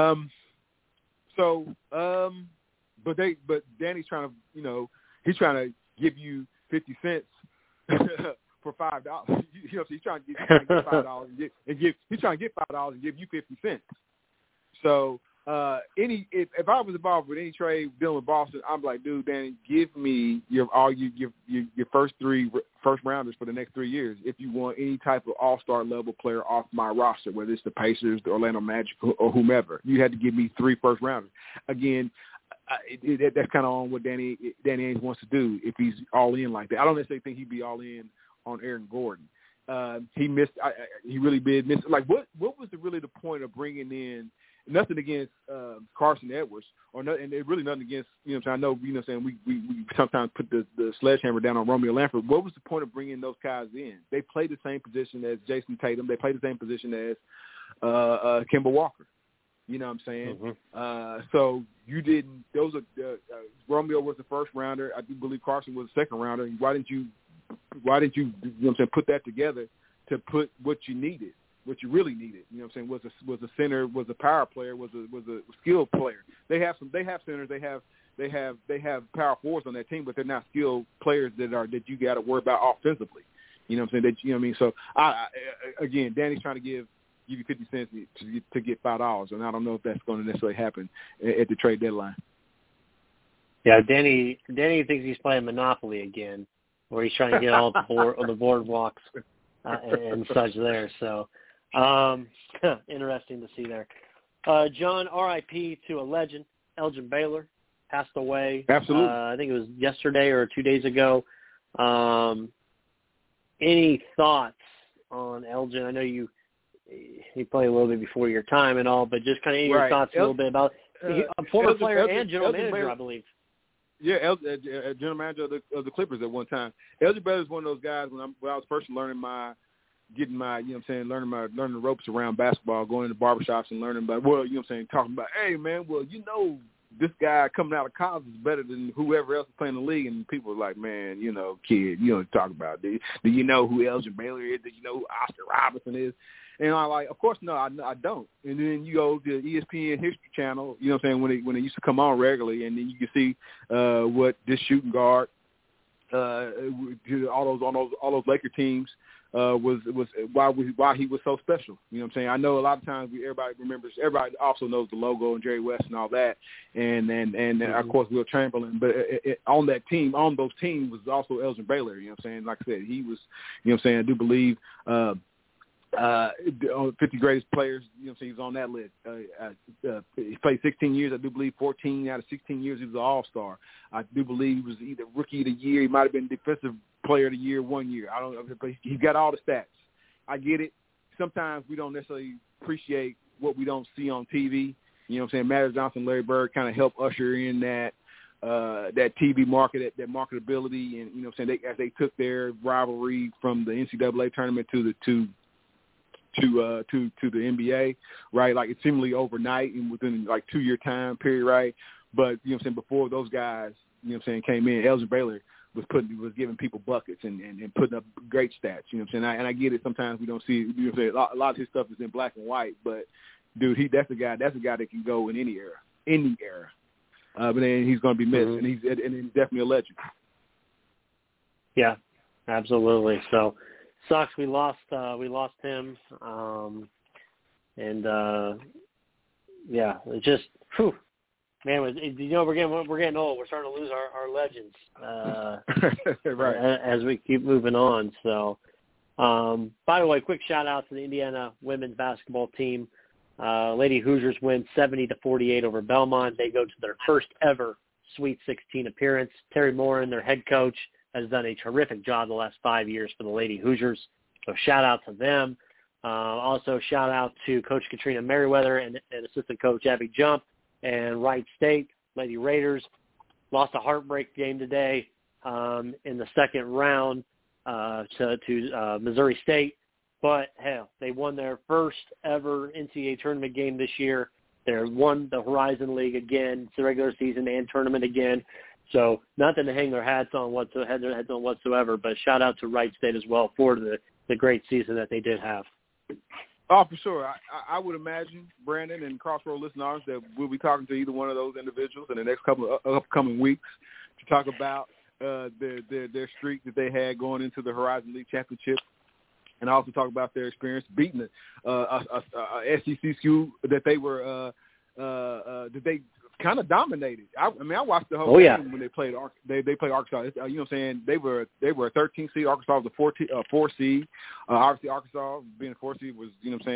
But Danny's trying to, he's trying to give you 50 cents. For $5, he's trying to get $5 he's trying to get $5 and give you 50 cents. So if I was involved with any trade dealing with Boston, I'm like, dude, Danny, give me your first three first rounders for the next 3 years if you want any type of all-star level player off my roster, whether it's the Pacers, the Orlando Magic, or whomever. You had to give me 3 first rounders. Again, that's kind of on what Danny Ainge wants to do if he's all in like that. I don't necessarily think he'd be all in on Aaron Gordon. He missed. He really did miss. Like, what was really the point of bringing in? Nothing against Carson Edwards, and really nothing against. I know. We sometimes put the sledgehammer down on Romeo Langford. What was the point of bringing those guys in? They play the same position as Jason Tatum. They play the same position as Kemba Walker. You know what I'm saying? Mm-hmm. So you didn't. Those are Romeo was the first rounder. I do believe Carson was the second rounder. Why didn't you put that together to put what you needed, what you really needed? Was a center, was a power player, was a skilled player. They have centers, they have power forwards on that team, but they're not skilled players that you got to worry about offensively. You know what I'm saying? So again, Danny's trying to give you 50 cents to get $5, and I don't know if that's going to necessarily happen at the trade deadline. Yeah, Danny thinks he's playing Monopoly again, where he's trying to get all the boardwalks. and such there. So interesting to see there. John, R.I.P. to a legend, Elgin Baylor, passed away. Absolutely. I think it was yesterday or 2 days ago. Any thoughts on Elgin? I know he played a little bit before your time and all, but just kind of any your thoughts a little bit about a former player and general manager, Baylor, I believe. Yeah, general manager of the Clippers at one time. Elgin Baylor is one of those guys when I was first learning learning the ropes around basketball, going into barbershops and learning about, talking about, hey, man, this guy coming out of college is better than whoever else is playing the league. And people are like, man, kid, you don't talk about it. Do you know who Elgin Baylor is? Do you know who Oscar Robertson is? And I'm like, of course, no, I don't. And then you go to ESPN History Channel, when it used to come on regularly, and then you can see what this shooting guard, all those Laker teams, was why he was so special. I know a lot of times everybody also knows the logo and Jerry West and all that, and of course Will Chamberlain, but on those teams was also Elgin Baylor. Like I said, he was, I do believe 50 greatest players, he was on that list. He played 16 years. I do believe 14 out of 16 years he was an all-star. I do believe he was either rookie of the year. He might have been defensive player of the year 1 year. I don't know, but he's got all the stats. I get it. Sometimes we don't necessarily appreciate what we don't see on TV. Magic Johnson, Larry Bird kind of helped usher in that TV market, that marketability, and as they took their rivalry from the NCAA tournament to the NBA, right? Like it's seemingly overnight and within like 2 year time period, right? But before those guys, came in, Elgin Baylor was giving people buckets and putting up great stats. And I get it. Sometimes we don't see a lot of his stuff is in black and white, but dude, that's a guy that can go in any era. But then he's going to be missed, and he's definitely a legend. Yeah, absolutely. So. Sucks. We lost him, it just, man. We're getting old. We're starting to lose our legends, right? As we keep moving on. So, by the way, quick shout out to the Indiana women's basketball team. Lady Hoosiers win 70-48 over Belmont. They go to their first ever Sweet 16 appearance. Terry Morin, their head coach, has done a terrific job the last 5 years for the Lady Hoosiers. So shout out to them. Also shout out to Coach Katrina Merriweather and assistant coach Abby Jump and Wright State. Lady Raiders lost a heartbreak game today in the second round to Missouri State. But, hell, they won their first ever NCAA tournament game this year. They won the Horizon League again. It's the regular season and tournament again. So nothing to hang their hats on whatsoever, but shout out to Wright State as well for the great season that they did have. Oh, for sure. I would imagine, Brandon and Crossroad listeners, that we'll be talking to either one of those individuals in the next couple of upcoming weeks to talk about their streak that they had going into the Horizon League Championship, and also talk about their experience beating a SEC school that they were that they kind of dominated. I watched the whole game when they played. They played Arkansas. They were a 13 seed. Arkansas was a 4 seed. Obviously, Arkansas being a 4 seed was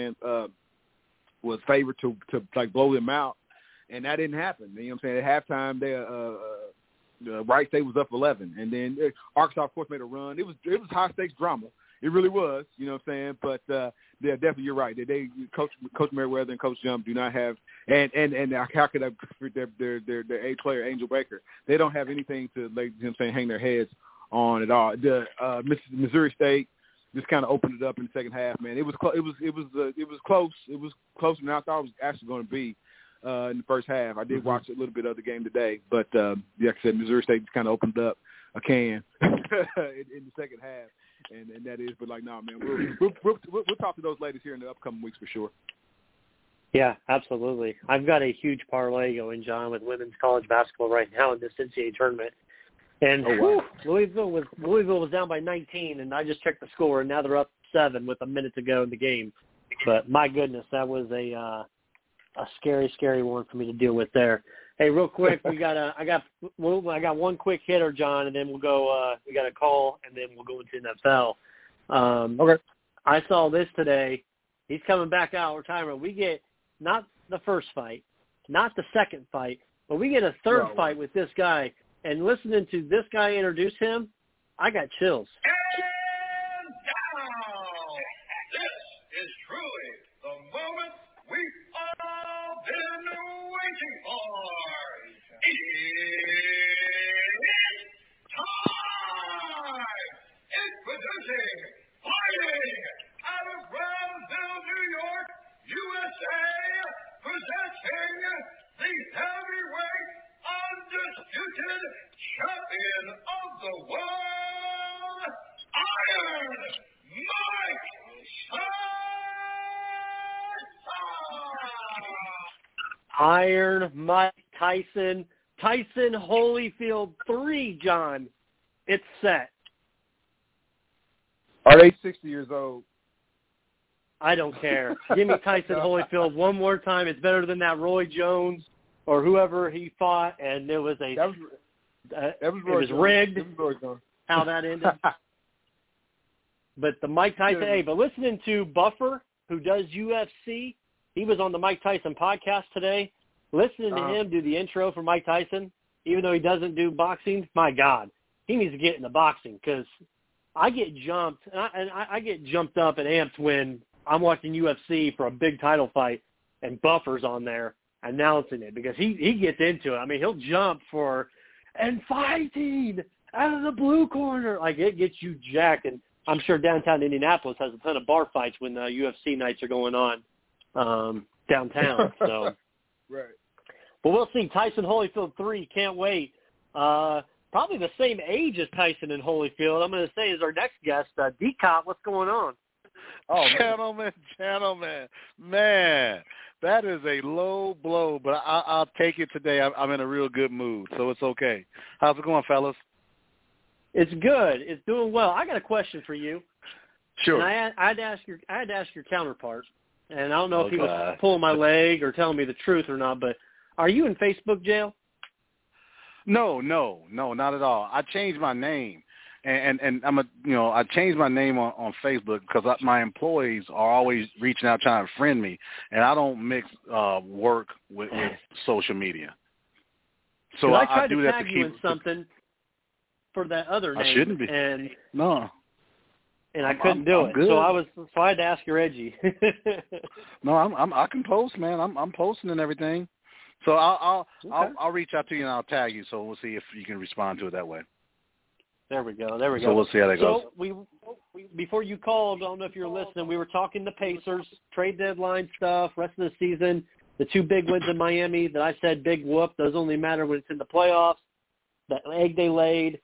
was favored to like blow them out, and that didn't happen. At halftime, Wright State was up 11, and then Arkansas, of course, made a run. It was high stakes drama. It really was, But definitely, you're right. They Coach Merriweather and Coach Jump do not have, and how could their A player Angel Baker? They don't have anything to hang their heads on at all. The Missouri State just kind of opened it up in the second half. Man, it was close. It was closer than I thought it was actually going to be in the first half. I did watch a little bit of the game today, but like I said, Missouri State just kind of opened up a can in the second half. And that is, but man, we'll talk to those ladies here in the upcoming weeks for sure. Yeah, absolutely. I've got a huge parlay going, John, with women's college basketball right now in this NCAA tournament. And Louisville was down by 19, and I just checked the score, and now they're up 7 with a minute to go in the game. But my goodness, that was a scary, scary one for me to deal with there. Hey, real quick, I got one quick hitter, John, and then we'll go. We got a call, and then we'll go into NFL. Okay. I saw this today. He's coming back out of retirement. We get not the first fight, not the second fight, but we get a third fight with this guy. And listening to this guy introduce him, I got chills. And now, this is truly the moment we've all been waiting for. It's time! Introducing, fighting out of Brownsville, New York, USA, presenting the heavyweight undisputed champion of the world, Iron Mike Tyson! Iron Mike Tyson. Tyson Holyfield 3, John. It's set. Are they 60 years old? I don't care. Give me Tyson Holyfield one more time. It's better than that Roy Jones or whoever he fought, and it was rigged. How that ended. But the Mike Tyson, hey, but listening to Buffer, who does UFC, he was on the Mike Tyson podcast today. Listening to him do the intro for Mike Tyson, even though he doesn't do boxing, my God, he needs to get into boxing because I get jumped, and I get jumped up and amped when I'm watching UFC for a big title fight and Buffer's on there announcing it because he gets into it. I mean, he'll jump for and fighting out of the blue corner. Like, it gets you jacked. And I'm sure downtown Indianapolis has a ton of bar fights when the UFC nights are going on downtown. So, right. But we'll see. Tyson Holyfield 3, can't wait. Probably the same age as Tyson and Holyfield. I'm going to say is our next guest, D-Cop. What's going on? Oh, gentlemen, man, that is a low blow, but I'll take it today. I'm in a real good mood, so it's okay. How's it going, fellas? It's good. It's doing well. I got a question for you. Sure. And I had to ask your counterpart, and I don't know if he was pulling my leg or telling me the truth or not, but are you in Facebook jail? No, not at all. I changed my name. And I changed my name on Facebook because my employees are always reaching out trying to friend me, and I don't mix work with social media. So I tried do to that tag to you keep in something for that other name. I shouldn't be. And I couldn't do it. Good. So I had to ask your Reggie. No, I can post, man. I'm posting and everything. So I'll reach out to you and I'll tag you. So we'll see if you can respond to it that way. There we go. So we'll see how that goes. So we before you called, I don't know if you're listening, we were talking the Pacers, trade deadline stuff, rest of the season, the 2 big wins in Miami that I said big whoop. Those only matter when it's in the playoffs, that egg they laid.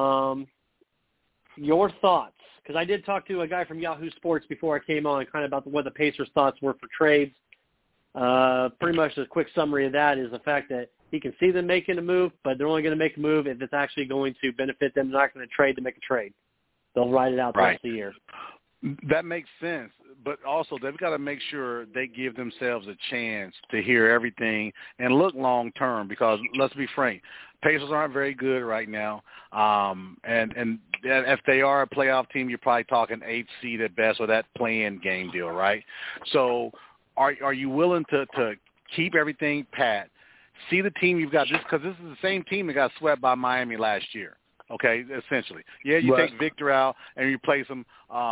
Your thoughts? Because I did talk to a guy from Yahoo Sports before I came on kind of about what the Pacers' thoughts were for trades. Pretty much a quick summary of that is the fact that he can see them making a move, but they're only going to make a move if it's actually going to benefit them. They're not going to trade to make a trade. They'll ride it out the rest of the year. That makes sense, but also they've got to make sure they give themselves a chance to hear everything and look long term because let's be frank, Pacers aren't very good right now, and if they are a playoff team, you're probably talking 8th seed at best or that play-in game deal, right? So are you willing to keep everything pat? See the team you've got, just because this is the same team that got swept by Miami last year, okay, essentially. Yeah, you take Victor out and you replace him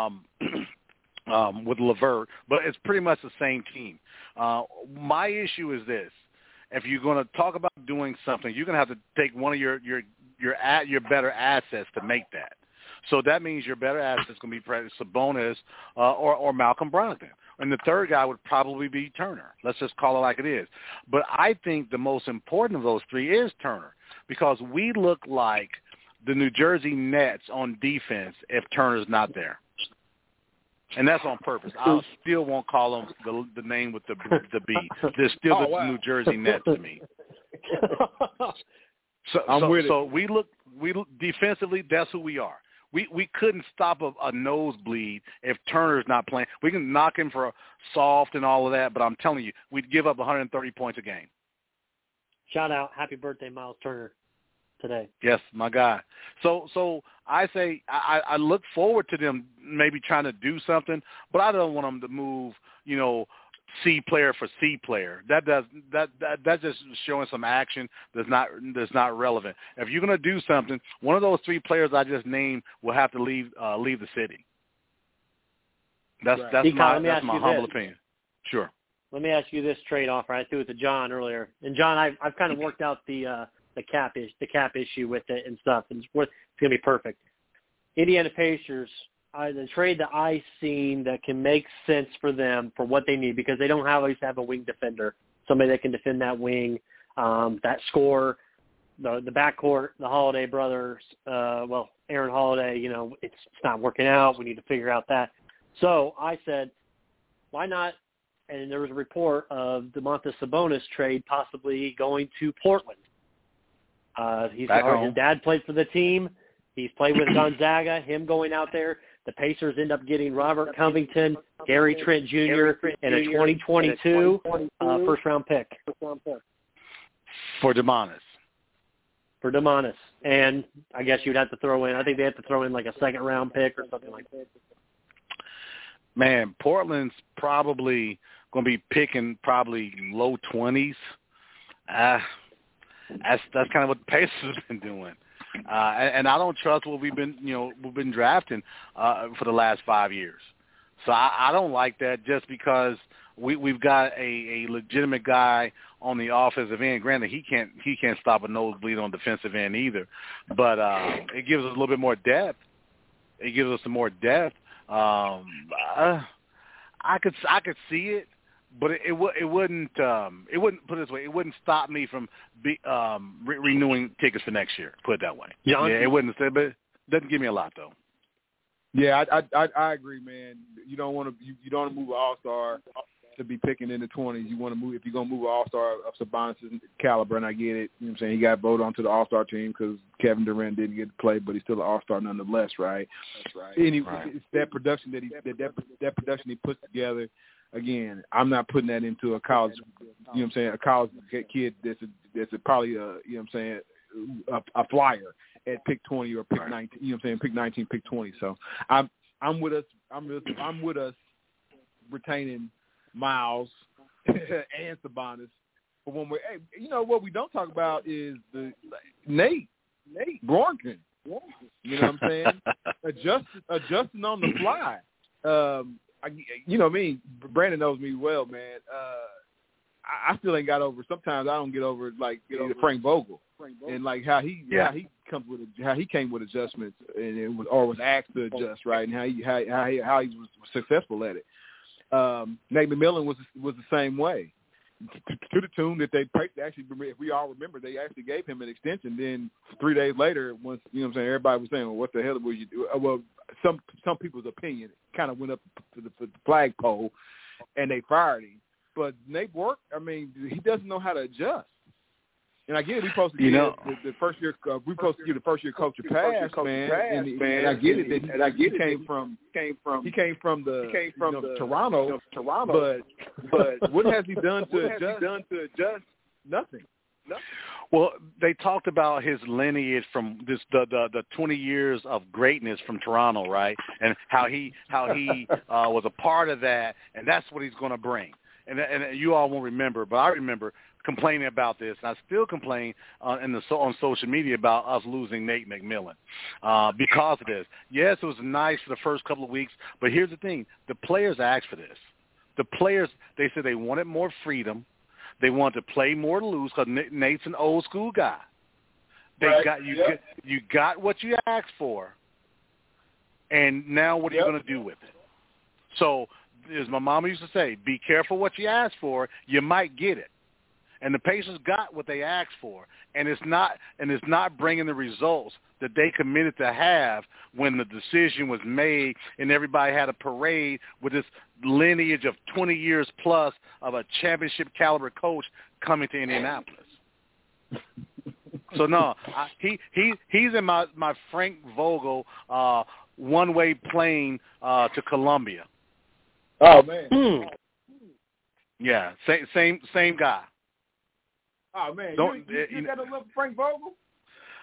with LeVert, but it's pretty much the same team. My issue is this. If you're going to talk about doing something, you're going to have to take one of your better assets to make that. So that means your better assets is going to be Sabonis or Malcolm Brogdon. And the third guy would probably be Turner. Let's just call it like it is. But I think the most important of those 3 is Turner because we look like the New Jersey Nets on defense if Turner's not there. And that's on purpose. I still won't call them the name with the B. They're still the New Jersey Nets to me. So we look defensively, that's who we are. We couldn't stop a nosebleed if Turner's not playing. We can knock him for a soft and all of that, but I'm telling you, we'd give up 130 points a game. Shout out. Happy birthday, Miles Turner, today. Yes, my guy. So I say I look forward to them maybe trying to do something, but I don't want them to move, C player for C player. That's just showing some action that's not relevant. If you're going to do something, one of those 3 players I just named will have to leave the city. That's my humble opinion. Sure. Let me ask you this trade offer. I threw it to John earlier, and John, I've kind of worked out the cap issue with it and stuff, and it's going to be perfect. Indiana Pacers, the trade that I've seen that can make sense for them for what they need, because they don't always have a wing defender, somebody that can defend that wing, that score, the backcourt, the Holiday brothers. Aaron Holiday, it's not working out. We need to figure out that. So I said, why not? And there was a report of Domantas Sabonis trade possibly going to Portland. His dad played for the team. He's played with Gonzaga. Him going out there, the Pacers end up getting Robert Covington, Gary Trent Jr., and a 2022 first-round pick. For Domantas. And I guess you'd have to throw in, I think they have to throw in like a second-round pick or something like that. Man, Portland's probably going to be picking probably low 20s. That's kind of what the Pacers have been doing. And I don't trust what we've been drafting for the last 5 years. So I don't like that just because we've got a legitimate guy on the offensive end. Granted, he can't stop a nosebleed on defensive end either, but it gives us a little bit more depth. It gives us some more depth. I could see it, but it wouldn't put it this way. It wouldn't stop me from renewing tickets for next year. Put it that way. Yeah, it wouldn't. But it doesn't give me a lot though. Yeah, I agree, man. You don't want to move an all-star to be picking in the 20s. You want to move, if you're going to move an all-star of Sabonis' caliber, and I get it. You know what I'm saying? He got voted onto the all-star team because Kevin Durant didn't get to play, but he's still an all-star nonetheless, right? That's right. Anyway, it's that production that production he puts together. Again, I'm not putting that into a college, you know what I'm saying, a college kid that's probably you know what I'm saying, a flyer at pick 20 or pick 19, you know what I'm saying, pick 19, pick 20. So I'm with us. I'm with us retaining Miles and Sabonis. But when what we don't talk about is the Nate Bjorkgren. You know what I'm saying? Adjusting on the fly. Brandon knows me well, man. I still ain't got over. Sometimes I don't get over Frank Vogel and like how he came with adjustments and was asked to adjust, right, and how he was successful at it. Nate McMillan was the same way, to the tune that they actually, if we all remember, they actually gave him an extension. Then 3 days later, once everybody was saying, "Well, what the hell will you do?" Well, some people's opinion kind of went up to the flagpole, and they fired him. But Nate he doesn't know how to adjust. And I get it. We supposed to give the first year. We supposed to give the first year coach a pass, man. And I get it. And I get he came from Toronto. But what has he done to adjust? Nothing. Well, they talked about his lineage from the 20 years of greatness from Toronto, right? And how he was a part of that, and that's what he's going to bring. And you all won't remember, but I remember complaining about this. And I still complain on social media about us losing Nate McMillan because of this. Yes, it was nice for the first couple of weeks, but here's the thing. The players asked for this. The players, they said they wanted more freedom. They wanted to play more loose because Nate's an old school guy. You got what you asked for, and now what are you going to do with it? So, as my mama used to say, be careful what you ask for. You might get it. And the Pacers got what they asked for, and it's not bringing the results that they committed to have when the decision was made, and everybody had a parade with this lineage of 20 years plus of a championship caliber coach coming to Indianapolis. So no, he's in my Frank Vogel one-way plane to Columbia. Oh man. Yeah, same guy. Oh man, you got to love Frank Vogel.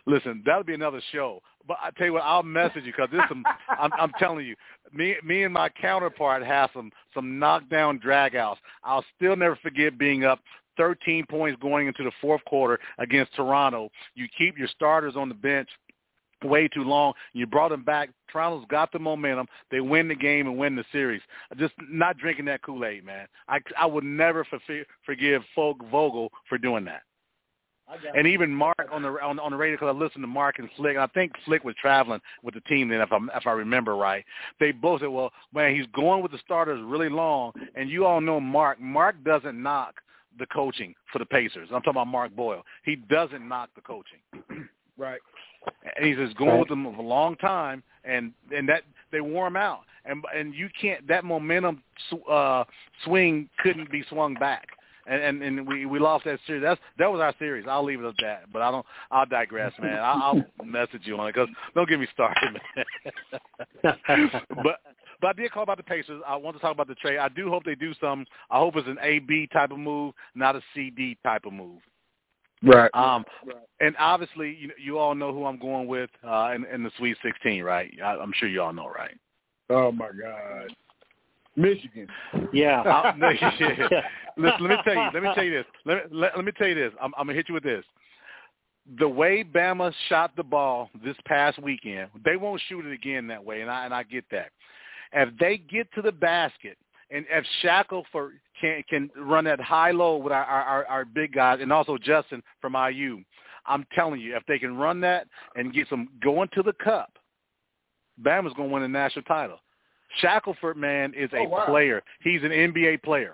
Listen, that'll be another show. But I tell you what, I'll message you because this. I'm telling you, me and my counterpart have some knockdown dragouts. I'll still never forget being up 13 points going into the fourth quarter against Toronto. You keep your starters on the bench way too long. You brought them back. Toronto's got the momentum. They win the game and win the series. Just not drinking that Kool-Aid, man. I would never forgive Vogel for doing that. And even Mark on the radio, because I listened to Mark and Slick, and I think Slick was traveling with the team then, if I remember right. They both said, well, man, he's going with the starters really long, and you all know Mark. Mark doesn't knock the coaching for the Pacers. I'm talking about Mark Boyle. He doesn't knock the coaching. Right. And he's just going with them for a long time, and that they wore him out. And you can't, that momentum swing couldn't be swung back. And we lost that series. That was our series. I'll leave it at that. But I'll digress, man. I'll message you on it because don't get me started, man. But I did call about the Pacers. I want to talk about the trade. I do hope they do something. I hope it's an A-B type of move, not a C-D type of move. Right. And obviously, you all know who I'm going with in the Sweet 16, right? I'm sure you all know, right? Oh my God. Michigan. Yeah. Listen, let me tell you this. Let me tell you this. I'm gonna hit you with this. The way Bama shot the ball this past weekend, they won't shoot it again that way, and I get that. If they get to the basket, and if Shackelford can run that high-low with our big guys, and also Justin from IU, I'm telling you, if they can run that and get some going to the cup, Bama's going to win a national title. Shackelford, man, is a player. He's an NBA player.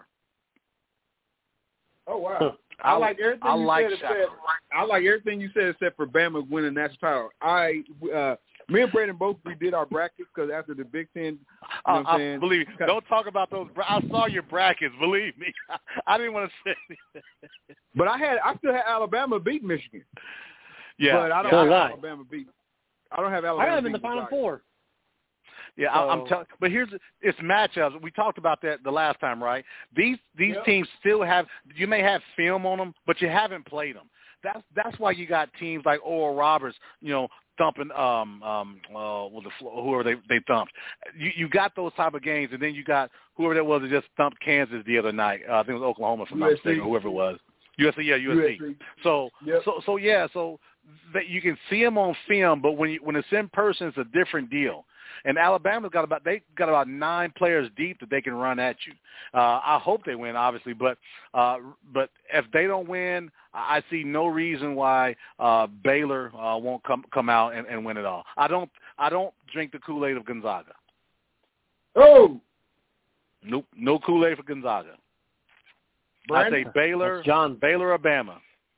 Oh, wow. I like everything you said except for Bama winning national title. Me and Brandon both redid our brackets because after the Big Ten, you know what I'm saying? Believe me, don't talk about those. I saw your brackets. Believe me, I didn't want to say anything. But I still had Alabama beat Michigan. Yeah, but I don't have Alabama beat. I don't have Alabama. I have in the Final Four. Yeah, so, I'm telling. But it's matchups. We talked about that the last time, right? These teams still have. You may have film on them, but you haven't played them. That's why you got teams like Oral Roberts, thumping whoever they thumped. You got those type of games, and then you got whoever that was that just thumped Kansas the other night. I think it was Oklahoma, if I'm not mistaken, or whoever it was. USC. So that you can see them on film, but when it's in person, it's a different deal. And Alabama's got about 9 players deep that they can run at you. I hope they win, obviously, but if they don't win, I see no reason why Baylor won't come out and win it all. I don't drink the Kool-Aid of Gonzaga. Oh, nope, no Kool-Aid for Gonzaga. Brandon? I say Baylor, Baylor or Bama.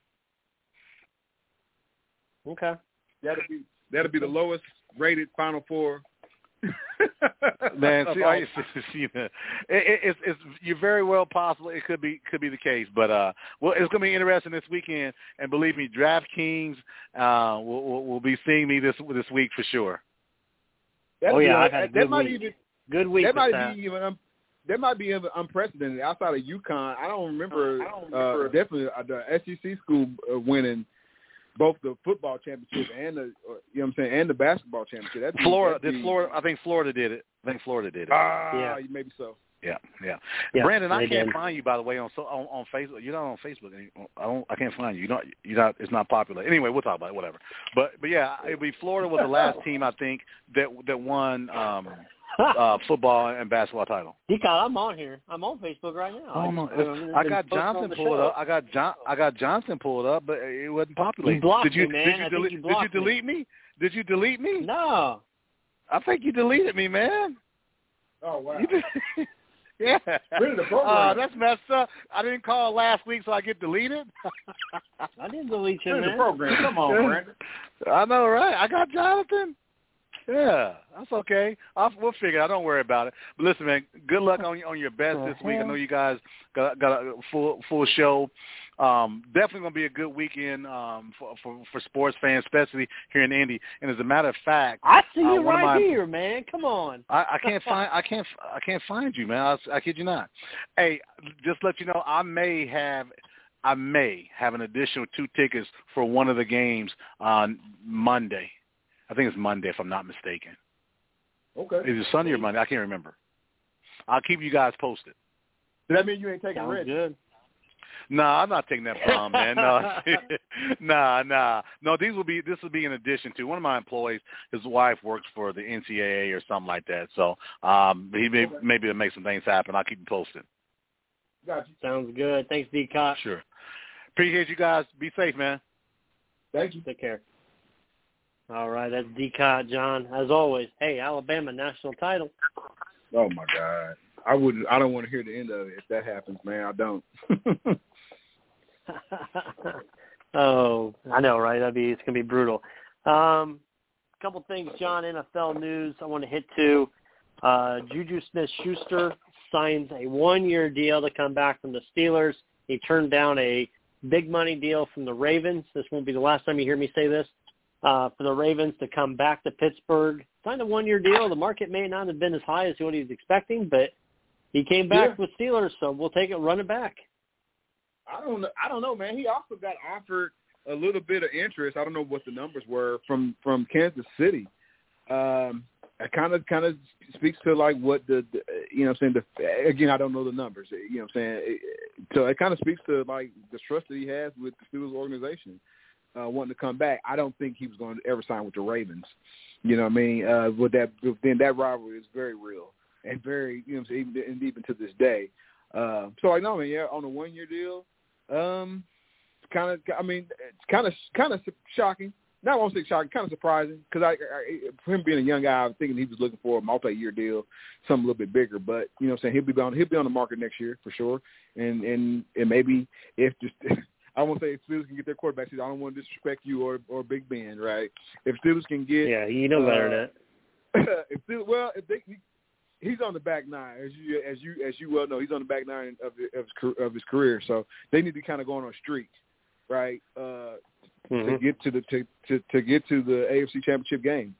Okay, that'll be the lowest rated Final Four. Man, it's you're very well possible. It could be the case, but it's gonna be interesting this weekend. And believe me, DraftKings will be seeing me this week for sure. I've had a good week. Good week. That might be unprecedented outside of UConn. I don't remember definitely the SEC school winning both the football championship and and the basketball championship. Florida. I think Florida did it. Maybe so. Yeah. Brandon, I can't find you, by the way, on Facebook. You're not on Facebook anymore. I can't find you. You're not. It's not popular. Anyway, we'll talk about it. Whatever. But yeah, Florida was the last team I think that won football and basketball title. I'm on here. I'm on Facebook right now. Oh no, I got Johnson pulled up. I got Johnson pulled up, but it wasn't popular. You blocked me, man. Did you delete me? Did you delete me? No. I think you deleted me, man. Oh wow. Yeah. Really, the program. That's messed up. I didn't call last week, so I get deleted. I didn't delete you, man. The program. Come on, Brandon. I know, right? I got Jonathan. Yeah, that's okay. We'll figure it out. Don't worry about it. But listen, man, good luck on your best this week. I know you guys got a full show. Definitely going to be a good weekend for sports fans, especially here in Indy. And as a matter of fact, I see you right here, man. Come on. I can't find you, man. I kid you not. Hey, just let you know, I may have I may have an additional 2 tickets for one of the games on Monday. I think it's Monday, if I'm not mistaken. Okay. Is it Sunday or Monday? I can't remember. I'll keep you guys posted. Does that mean you ain't taking Sounds Reggie? good. No, I'm not taking that prom, man. No, nah. No, this will be in addition to one of my employees. His wife works for the NCAA or something like that. So maybe it'll make some things happen. I'll keep you posted. Got you. Sounds good. Thanks, D-Cot. Sure. Appreciate you guys. Be safe, man. Thank you. Take care. All right, that's D-Cot, John. As always, hey, Alabama national title. Oh my God. I don't want to hear the end of it if that happens, man. I don't. Oh, I know, right? It's gonna be brutal. Couple things, John. NFL news I want to hit to. Juju Smith-Schuster signs a 1-year deal to come back from the Steelers. He turned down a big money deal from the Ravens. This won't be the last time you hear me say this. For the Ravens to come back to Pittsburgh, signed a 1-year deal. The market may not have been as high as what he was expecting, but he came back with Steelers, so we'll take it, run it back. I don't know, man. He also got offered a little bit of interest. I don't know what the numbers were from Kansas City. It kind of speaks to like what the you know what I'm saying. Again, I don't know the numbers. You know what I'm saying. So it kind of speaks to like the trust that he has with the Steelers organization, wanting to come back. I don't think he was going to ever sign with the Ravens. You know what I mean? With that rivalry is very real and very, you know what I'm saying, even to this day. So I know, man. Yeah, on a 1-year deal. It's kind of shocking. Not I won't say shocking, kind of surprising because for him being a young guy, I was thinking he was looking for a multi-year deal, something a little bit bigger. But you know what I'm saying, he'll be on the market next year for sure. And maybe if just I won't say if Steelers can get their quarterback. I don't want to disrespect you or Big Ben, right? If Steelers can get you know better than that. He's on the back nine, as you well know. He's on the back nine of his career. So they need to kind of go on a streak, right? To get to the AFC Championship game.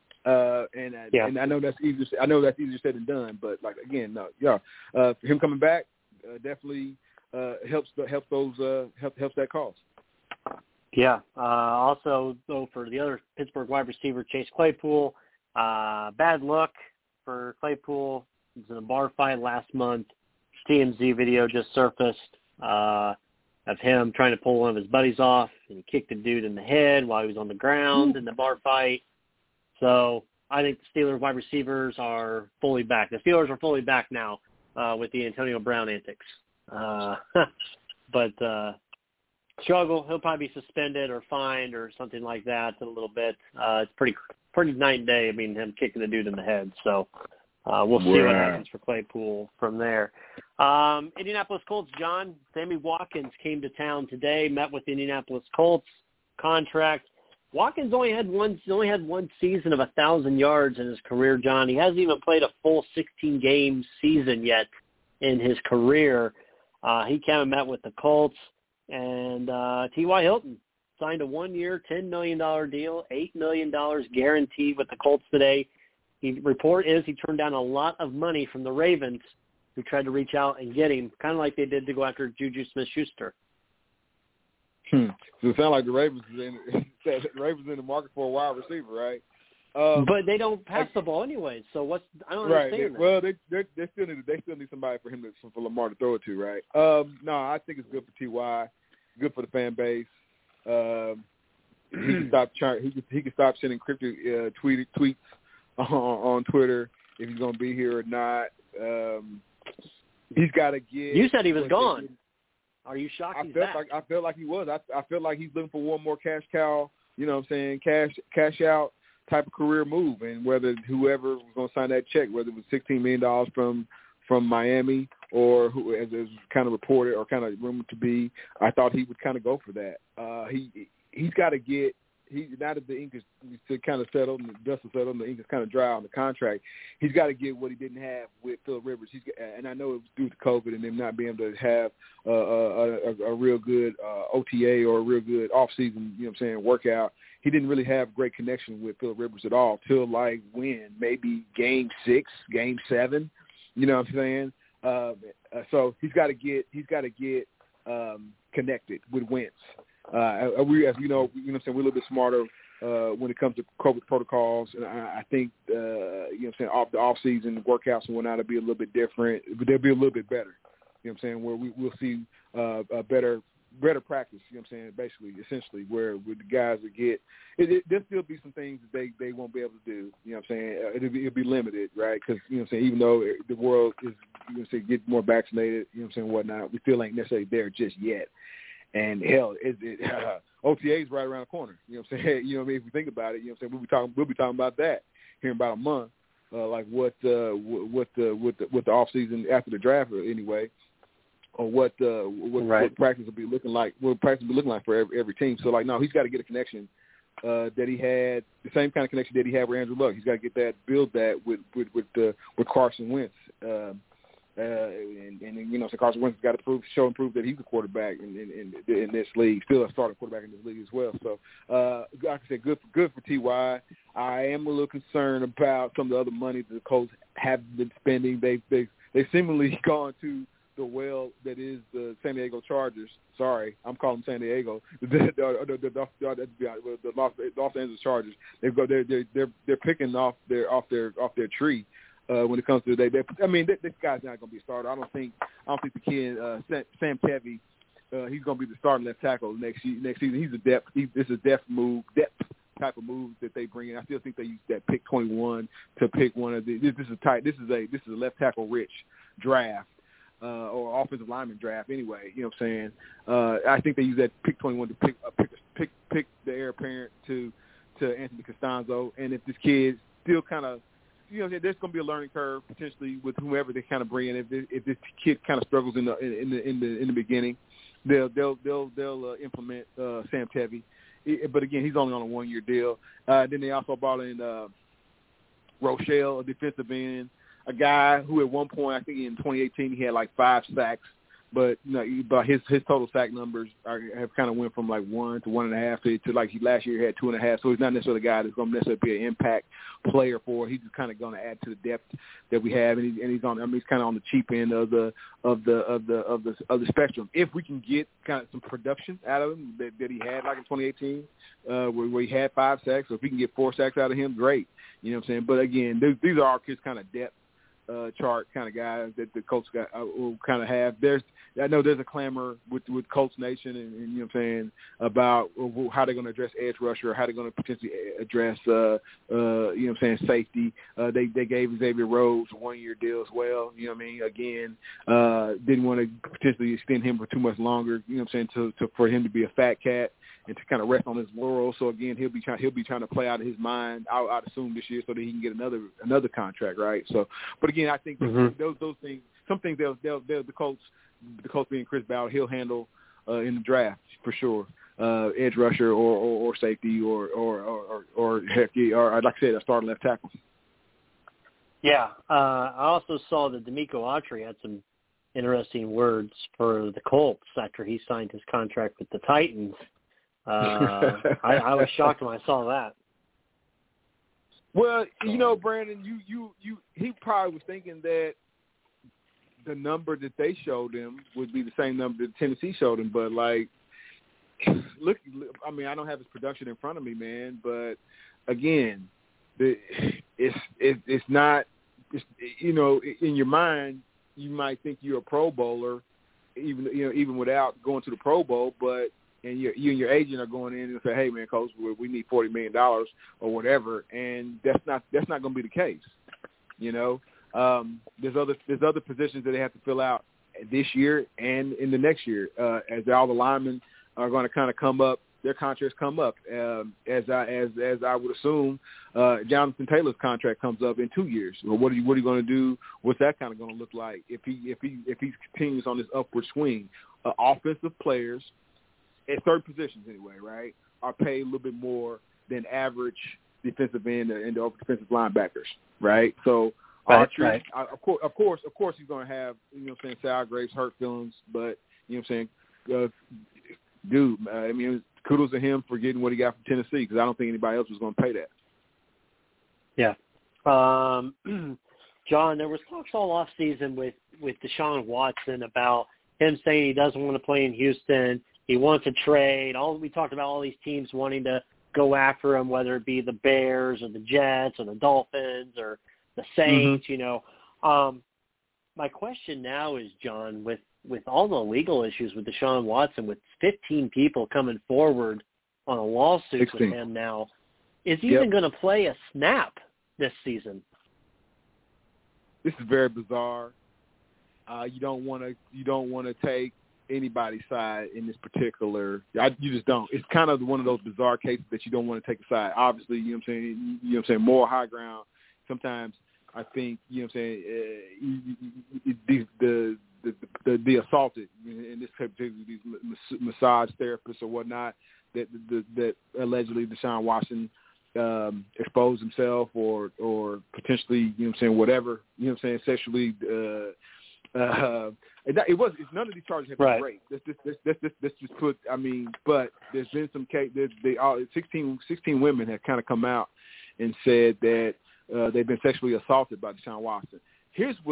And I know that's easier. I know that's easier said than done. But like again, for him coming back definitely helps that cause. Yeah. Also, though, for the other Pittsburgh wide receiver, Chase Claypool, bad luck for Claypool. He was in a bar fight last month. TMZ video just surfaced of him trying to pull one of his buddies off, and he kicked a dude in the head while he was on the ground in the bar fight. So I think the Steelers wide receivers are fully back. The Steelers are fully back now with the Antonio Brown antics. But struggle. He'll probably be suspended or fined or something like that in a little bit. It's pretty night and day. I mean, him kicking the dude in the head. So we'll see what happens for Claypool from there. Indianapolis Colts, John, Sammy Watkins came to town today, met with the Indianapolis Colts contract. Watkins only had one season of 1,000 yards in his career, John. He hasn't even played a full 16-game season yet in his career. He came and met with the Colts, and T.Y. Hilton signed a 1-year, $10 million deal, $8 million guaranteed with the Colts today. The report is he turned down a lot of money from the Ravens, who tried to reach out and get him, kind of like they did to go after Juju Smith-Schuster. So it sounds like the Ravens in the market for a wide receiver, right? But they don't pass the ball anyway. So I don't understand that. Well, they still need somebody for Lamar to throw it to, right? No, I think it's good for Ty, good for the fan base. He can stop sending cryptic tweets on Twitter if he's going to be here or not. He's got to get. You said he was gone. Are you shocked he's back? I felt like he was. I feel like he's looking for one more cash cow, you know what I'm saying, cash out type of career move. And whether whoever was going to sign that check, whether it was $16 million from Miami or who, as kind of reported or kind of rumored to be, I thought he would kind of go for that. He's got to get. Now that the ink is to kind of settled and the dust is settled and the ink is kind of dry on the contract, he's got to get what he didn't have with Phillip Rivers. And I know it was due to COVID and them not being able to have a real good OTA or a real good off-season, you know what I'm saying, workout. He didn't really have great connection with Phillip Rivers at all till like when? Maybe game 6, game 7, you know what I'm saying? So he's got to get connected with Wentz. We, as you know, what I'm saying, we're a little bit smarter when it comes to COVID protocols, and I think the off season, the workouts and whatnot will be a little bit different, but they'll be a little bit better. You know what I'm saying? Where we'll see a better practice. You know what I'm saying? Basically, essentially, where with the guys that get there'll still be some things that they won't be able to do. You know what I'm saying? It'll be limited, right? Because you know what I'm saying, even though the world is get more vaccinated, you know what I'm saying, whatnot, we still ain't necessarily there just yet. And hell, OTA is right around the corner. You know what I'm saying? You know what I mean? If we think about it, you know what I'm saying, we'll be talking about that here in about a month, like what the off season after the draft anyway, or what practice will be looking like. What practice will be looking like for every team. So like, no, he's got to get a connection that he had, the same kind of connection that he had with Andrew Luck. He's got to get that, build that with Carson Wentz. And you know, so Carson Wentz got to show and prove that he's a quarterback in this league, still a starting quarterback in this league as well. So, like I said, good for T.Y. I am a little concerned about some of the other money that the Colts have been spending. They've seemingly gone to the well that is the San Diego Chargers. Sorry, I'm calling them San Diego. The Los Angeles Chargers. They're picking off their tree. When it comes to this guy's not going to be a starter. I don't think the kid Sam Tevi, he's going to be the starting left tackle next season. He's a depth. This is a depth type of move that they bring in. I still think they use that pick 21 to pick one of the. This is a left tackle rich draft or offensive lineman draft anyway. You know what I'm saying? I think they use that pick 21 to pick the heir apparent to Anthony Costanzo, and if this kid still kind of. You know, there's going to be a learning curve potentially with whomever they kind of bring in. If this kid kind of struggles in the beginning, they'll implement Sam Tevi. But again, he's only on a 1-year deal. Then they also brought in Rochelle, a defensive end, a guy who at one point, I think in 2018, he had like 5 sacks. But but his total sack numbers have kind of went from like 1 to 1.5 to like last year he had 2.5. So he's not necessarily a guy that's going to necessarily be an impact player for. He's just kind of going to add to the depth that we have, and he's on. I mean, he's kind of on the cheap end of the spectrum. If we can get kind of some production out of him that he had like in 2018, where he had 5 sacks, so if we can get 4 sacks out of him, great. You know what I'm saying? But again, these are our kids' kind of depth. Chart kind of guys that the Colts will kind of have. I know there's a clamor with Colts Nation and you know what I'm saying about how they're going to address edge rusher, how they're going to potentially address you know what I'm saying, safety. They gave Xavier Rhodes a 1-year deal as well. You know what I mean? Again, didn't want to potentially extend him for too much longer. You know what I'm saying? For him to be a fat cat and to kind of rest on his laurels. So again, he'll be trying to play out of his mind. I'd assume this year so that he can get another contract, right? So, but again, I think those things, some things the Colts being Chris Ballard, he'll handle in the draft for sure. Edge rusher or safety or like I said, a starting left tackle. Yeah, I also saw that D'Amico Autry had some interesting words for the Colts after he signed his contract with the Titans. I was shocked when I saw that. Well, you know, Brandon, he probably was thinking that the number that they showed him would be the same number that Tennessee showed him. But like, look, I mean, I don't have his production in front of me, man. But again, it's not. You know, in your mind, you might think you're a Pro Bowler, even without going to the Pro Bowl, but. And you and your agent are going in and say, "Hey, man, coach, we need $40 million or whatever," and that's not going to be the case. You know, there's other positions that they have to fill out this year and in the next year, as all the linemen are going to kind of come up. Their contracts come up, as I would assume. Jonathan Taylor's contract comes up in 2 years. Well, what are you going to do? What's that kind of going to look like if he continues on this upward swing? Offensive players. At certain positions anyway, right, are paid a little bit more than average defensive end and defensive linebackers, right? So, right. Of course, he's going to have, you know what I'm saying, sour grapes, hurt feelings, but, you know what I'm saying, dude, I mean, kudos to him for getting what he got from Tennessee because I don't think anybody else was going to pay that. Yeah. John, there was talks all off season with Deshaun Watson about him saying he doesn't want to play in Houston. He wants to trade. We talked about all these teams wanting to go after him, whether it be the Bears or the Jets or the Dolphins or the Saints, My question now is, John, with all the legal issues with Deshaun Watson, with 15 people coming forward on a lawsuit 16. with him now, is he even going to play a snap this season? This is very bizarre. You don't want to take anybody's side in this particular. You just don't. It's kind of one of those bizarre cases that you don't want to take a side. Obviously, you know what I'm saying. Moral high ground. Sometimes I think the assaulted, in this case, these massage therapists or whatnot that allegedly Deshaun Watson exposed himself or potentially, whatever, sexually. It's none of these charges have been rape. Let's just put. But there's been some case. 16 women have kind of come out and said that they've been sexually assaulted by Deshaun Watson. Here on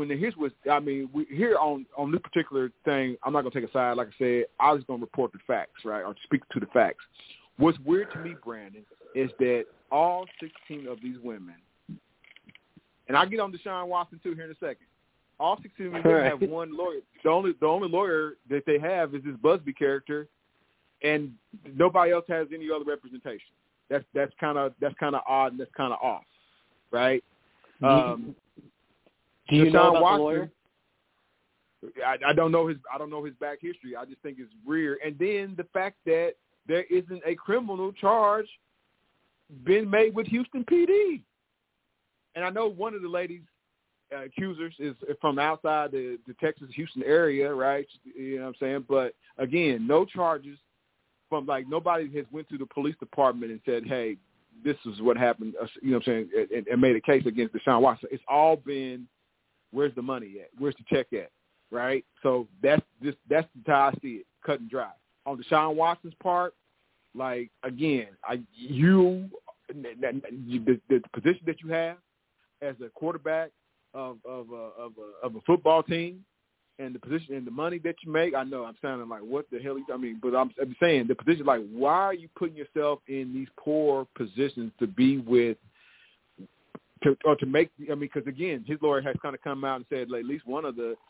this particular thing, I'm not gonna take a side. Like I said, I was gonna report the facts, right, or speak to the facts. What's weird to me, Brandon, is that all 16 of these women, and I'll get on Deshaun Watson too here in a second. All 16 of them have one lawyer. The only lawyer that they have is this Busby character, and nobody else has any other representation. That's kind of odd and that's kind of off, right? Do you know about Watson, the lawyer? I don't know his back history. I just think it's weird. And then the fact that there isn't a criminal charge been made with Houston PD. And I know one of the ladies. Accusers is from outside the Texas, Houston area, right? You know what I'm saying? But, again, no charges from, nobody has went to the police department and said, hey, this is what happened, you know what I'm saying, and made a case against Deshaun Watson. It's all been, where's the money at? Where's the check at, right? So that's how I see it, cut and dry. On Deshaun Watson's part, again, the position that you have as a quarterback, of a football team, and the position and the money that you make, I know I'm sounding like what the hell. But I'm saying the position. Why are you putting yourself in these poor positions to be with, to make? Because again, his lawyer has kind of come out and said at least one of the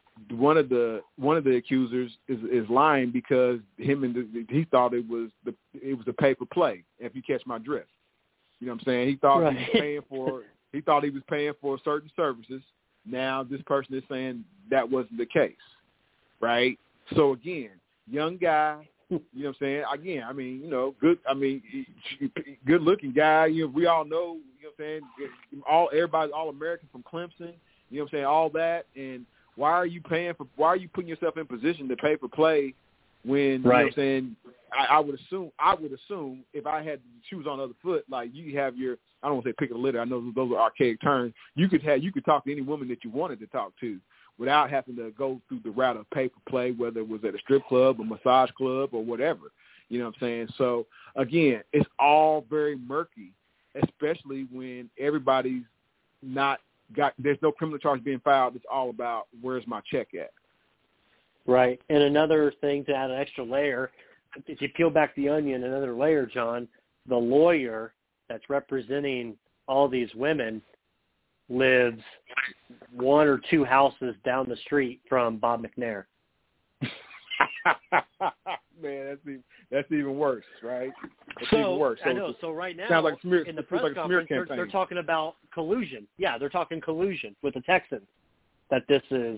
accusers is lying because he thought it was a pay-for-play. If you catch my drift, you know what I'm saying. He thought he was paying for. He thought he was paying for certain services. Now this person is saying that wasn't the case, right? So again, young guy, you know what I'm saying? Again, good-looking guy. We all know, you know what I'm saying? Everybody's All-American from Clemson, you know what I'm saying? All that, and why are you putting yourself in position to pay for play when, you know what I'm saying? I would assume if I had shoes on the other foot, you have your, I don't want to say pick a litter. I know those are archaic terms. You could talk to any woman that you wanted to talk to without having to go through the route of pay for play, whether it was at a strip club, a massage club, or whatever. You know what I'm saying? So again, it's all very murky, especially when everybody's there's no criminal charge being filed. It's all about where's my check at. Right. And another thing to add an extra layer, if you peel back the onion, another layer, John, the lawyer that's representing all these women lives one or two houses down the street from Bob McNair. Man, that's even worse, right? That's even worse. I know. So right now, sounds like in the press conference, they're talking about collusion. Yeah, they're talking collusion with the Texans. That this is,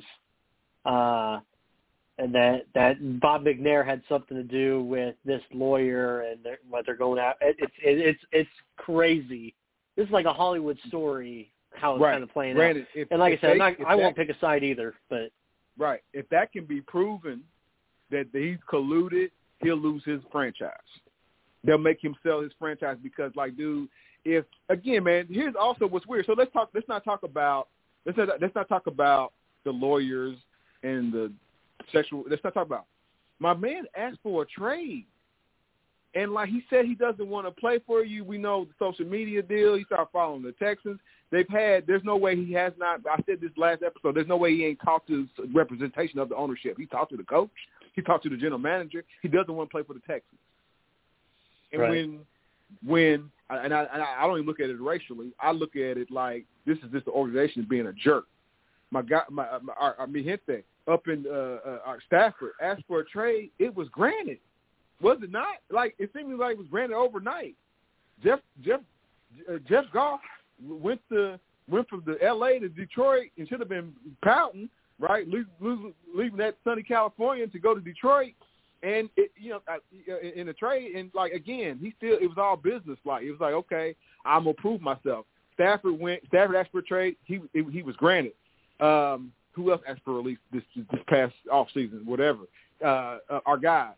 and that Bob McNair had something to do with this lawyer and what they're going at. It's crazy. This is like a Hollywood story. How it's kind of playing out. And like I said, I won't pick a side either. But right, if that can be proven that he's colluded, he'll lose his franchise. They'll make him sell his franchise because, dude, if again, man, here's also what's weird. So let's not talk about the lawyers and the sexual. Let's not talk about. My man asked for a trade, And like he said, he doesn't want to play for you. We know the social media deal. He started following the Texans. There's no way he has not. I said this last episode. There's no way he ain't talked to the representation of the ownership. He talked to the coach. He talked to the general manager. He doesn't want to play for the Texans. And right. when I don't even look at it racially. I look at it like this is just the organization being a jerk. Our Mijente up in Stafford asked for a trade. It was granted. Was it not? Like, it seemed like it was granted overnight. Jeff Goff went from the L.A. to Detroit and should have been pouting, right? Leaving that sunny California to go to Detroit, and in a trade, and like again, it was all business. Like it was like, okay, I'm gonna prove myself. Stafford asked for a trade. He was granted. Who else asked for a release this past off season? Whatever. Our guy.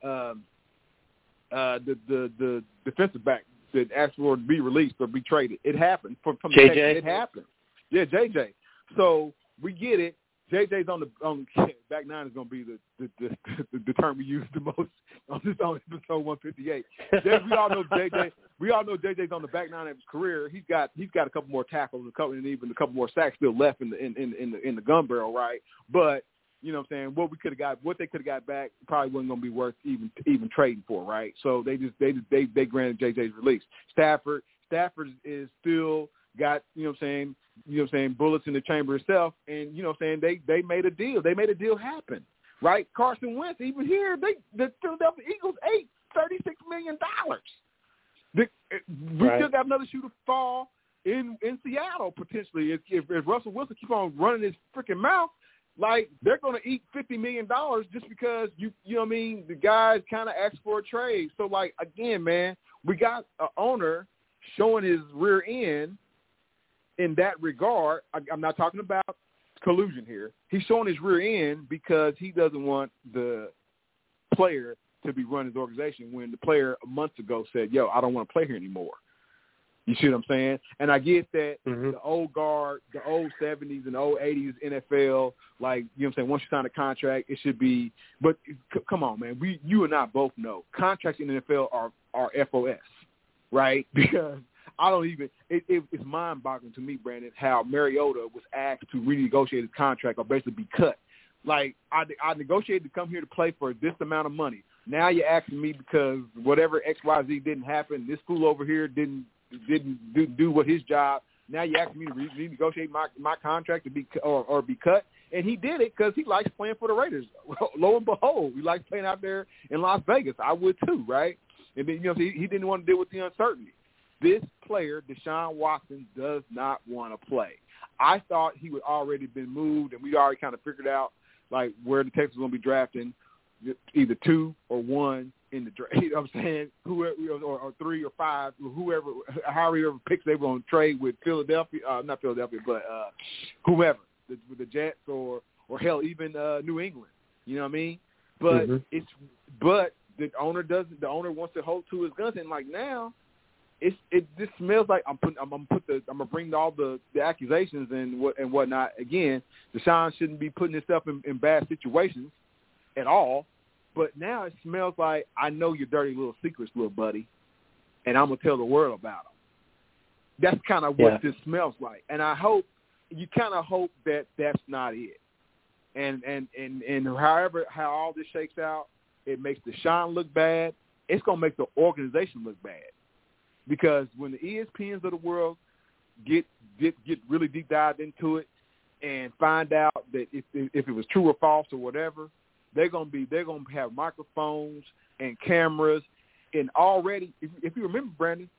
The defensive back that asked for to be released or be traded. It happened from the JJ. Texans. It happened. Yeah, JJ. So we get it. JJ's on back nine is going to be the term we use the most on this on episode 158. We all know JJ. We all know JJ's on the back nine of his career. He's got a couple more tackles and even a couple more sacks still left in the gun barrel, right? But you know what I'm saying? What they could have got back probably wasn't going to be worth even trading for, right? So they granted JJ's release. Stafford is still got, you know what I'm saying, bullets in the chamber itself, and you know what I'm saying, they made a deal. They made a deal happen, right? Carson Wentz, even here, the Philadelphia Eagles ate $36 million. We still got another shoe to fall in Seattle potentially if Russell Wilson keep on running his freaking mouth. Like, they're going to eat $50 million just because, you know what I mean, the guys kind of asked for a trade. So, like, again, man, we got an owner showing his rear end in that regard. I'm not talking about collusion here. He's showing his rear end because he doesn't want the player to be running his organization when the player a month ago said, yo, I don't want to play here anymore. You see what I'm saying? And I get that the old guard, the old 70s and the old 80s NFL, like, you know what I'm saying, once you sign a contract, it should be – but come on, man. You and I both know contracts in the NFL are FOS, right? Because I don't even it's mind-boggling to me, Brandon, how Mariota was asked to renegotiate his contract or basically be cut. Like, I negotiated to come here to play for this amount of money. Now you're asking me because whatever XYZ didn't happen, this fool over here didn't do what his job. Now you asking me to renegotiate my contract to be or be cut, and he did it because he likes playing for the Raiders. Lo and behold, he likes playing out there in Las Vegas. I would too, right? And then he didn't want to deal with the uncertainty. This player, Deshaun Watson, does not want to play. I thought he would already been moved, and we already kind of figured out like where the Texans going to be drafting, either 2 or 1. In the draft, you know what I'm saying, whoever or 3 or 5, however picks they were going to trade with Philadelphia, not Philadelphia, but whoever, with the Jets or hell, even New England. You know what I mean? But but the owner doesn't. The owner wants to hold to his guns, and like now, it just smells like I'm gonna bring all the accusations and whatnot again. Deshaun shouldn't be putting himself in bad situations at all. But now it smells like I know your dirty little secrets, little buddy, and I'm going to tell the world about them. That's kind of what this smells like. And I hope – you kind of hope that that's not it. And how all this shakes out, it makes Deshaun look bad. It's going to make the organization look bad. Because when the ESPNs of the world get really deep dived into it and find out that if it was true or false or whatever – they're gonna have microphones and cameras, and already, if you remember, Brandon,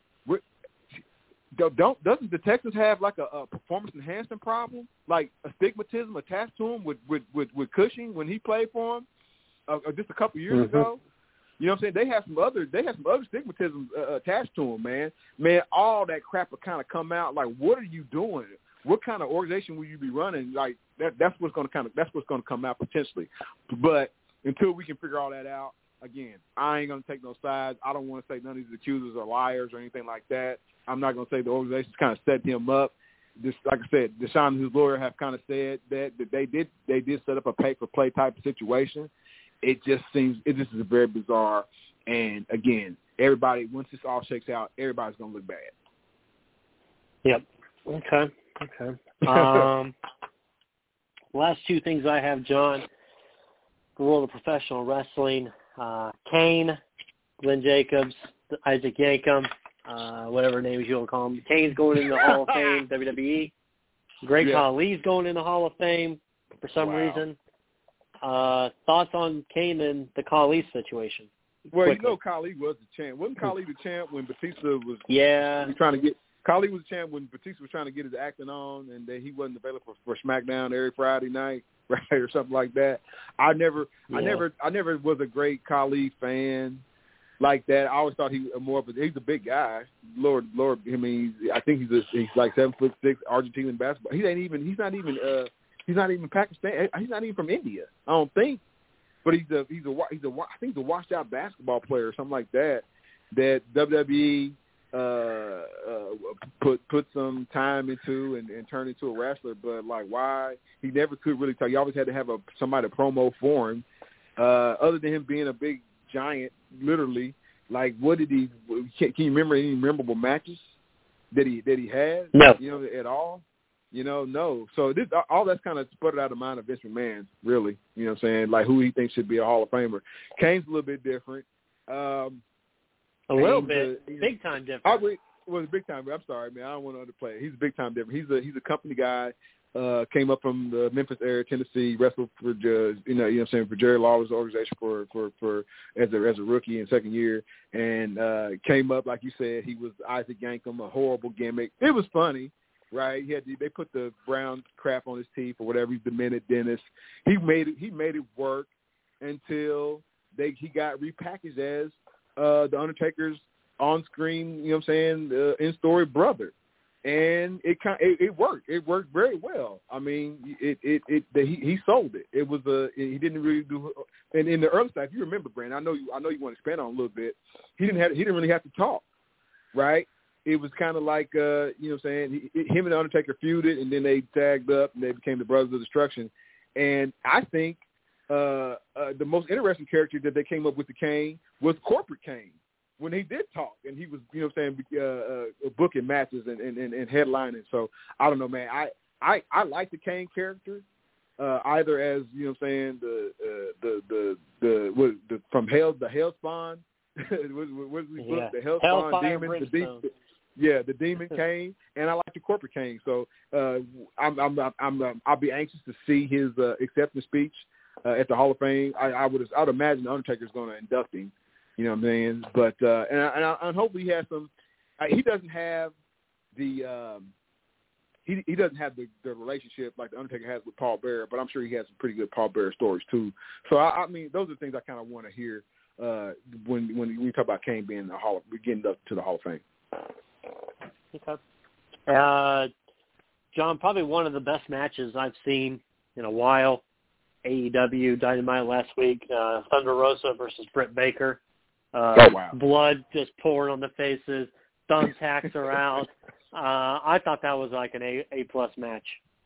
doesn't the Texans have like a performance enhancement problem, like astigmatism attached to him with Cushing when he played for him just a couple years ago? You know what I'm saying? They have some other stigmatism attached to him, man. Man, all that crap will kind of come out. Like, what are you doing? What kind of organization will you be running? Like that's what's going to come out potentially. But until we can figure all that out, again, I ain't going to take no sides. I don't want to say none of these accusers are liars or anything like that. I'm not going to say the organization's kind of set him up. Just like I said, Deshaun and his lawyer have kind of said that they did set up a pay-for-play type of situation. It just is very bizarre. And again, everybody, once this all shakes out, everybody's going to look bad. Yep. Okay. Last two things I have, John. The world of professional wrestling. Kane, Glenn Jacobs, Isaac Yankem, whatever names you want to call him. Kane's going in the Hall of Fame, WWE. Great Khali's going in the Hall of Fame for some reason. Thoughts on Kane and the Khali situation? Well, quickly. you know Khali was the champ. Wasn't Khali the champ when Batista was trying to get – Khali was the champ when Batista was trying to get his acting on, and that he wasn't available for SmackDown every Friday night, right, or something like that. I never was a great Khali fan like that. I always thought he's a big guy. Lord, I mean, I think he's like 7'6", Argentinian basketball. He's not even Pakistan. He's not even from India, I don't think. But I think he's a washed out basketball player or something like that. That WWE put some time into and turned into a wrestler. But like, why he never could really tell. You always had to have somebody promo for him. Other than him being a big giant, literally, like what did he? Can you remember any memorable matches that he had? No, at all. No. So all that's kind of sputtered out of the mind of Vince McMahon, really. You know what I'm saying? Like who he thinks should be a Hall of Famer. Kane's a little bit different. A little bit, big time different. Big time. I'm sorry, man. I don't want to underplay it. He's big time different. He's a company guy. Came up from the Memphis area, Tennessee. Wrestled for what I'm saying, for Jerry Lawler's organization for as a rookie in second year, and came up like you said. He was Isaac Yankem, a horrible gimmick. It was funny. Right, they put the brown crap on his teeth or whatever. He's demented dentist. He made it work until he got repackaged as the Undertaker's on-screen, you know what I'm saying, in-story brother, and it worked. It worked very well. I mean, he sold it. It was he didn't really do. And in the early stuff, you remember, Brandon. I know you want to expand on a little bit. He didn't really have to talk, right? It was kind of like, you know what I'm saying, him and The Undertaker feuded, and then they tagged up, and they became the Brothers of Destruction. And I think the most interesting character that they came up with the Kane was Corporate Kane, when he did talk, and he was, you know what I'm saying, booking matches and headlining. So, I don't know, man. I like the Kane character, either as, you know what I'm saying, from Hell, the Hellspawn, the Hellspawn demon, the Demon Kane, and I like the Corporate Kane. So I'll be anxious to see his acceptance speech at the Hall of Fame. I would imagine the Undertaker's going to induct him. You know what I'm saying? But and hopefully he has some. He doesn't have the he doesn't have the relationship like the Undertaker has with Paul Bearer, but I'm sure he has some pretty good Paul Bearer stories too. So I mean, those are the things I kind of want to hear when we talk about Kane being getting up to the Hall of Fame. Okay. John, probably one of the best matches I've seen in a while. AEW Dynamite last week. Thunder Rosa versus Britt Baker. Blood just pouring on the faces. Thumbtacks are out. I thought that was like an A+ match.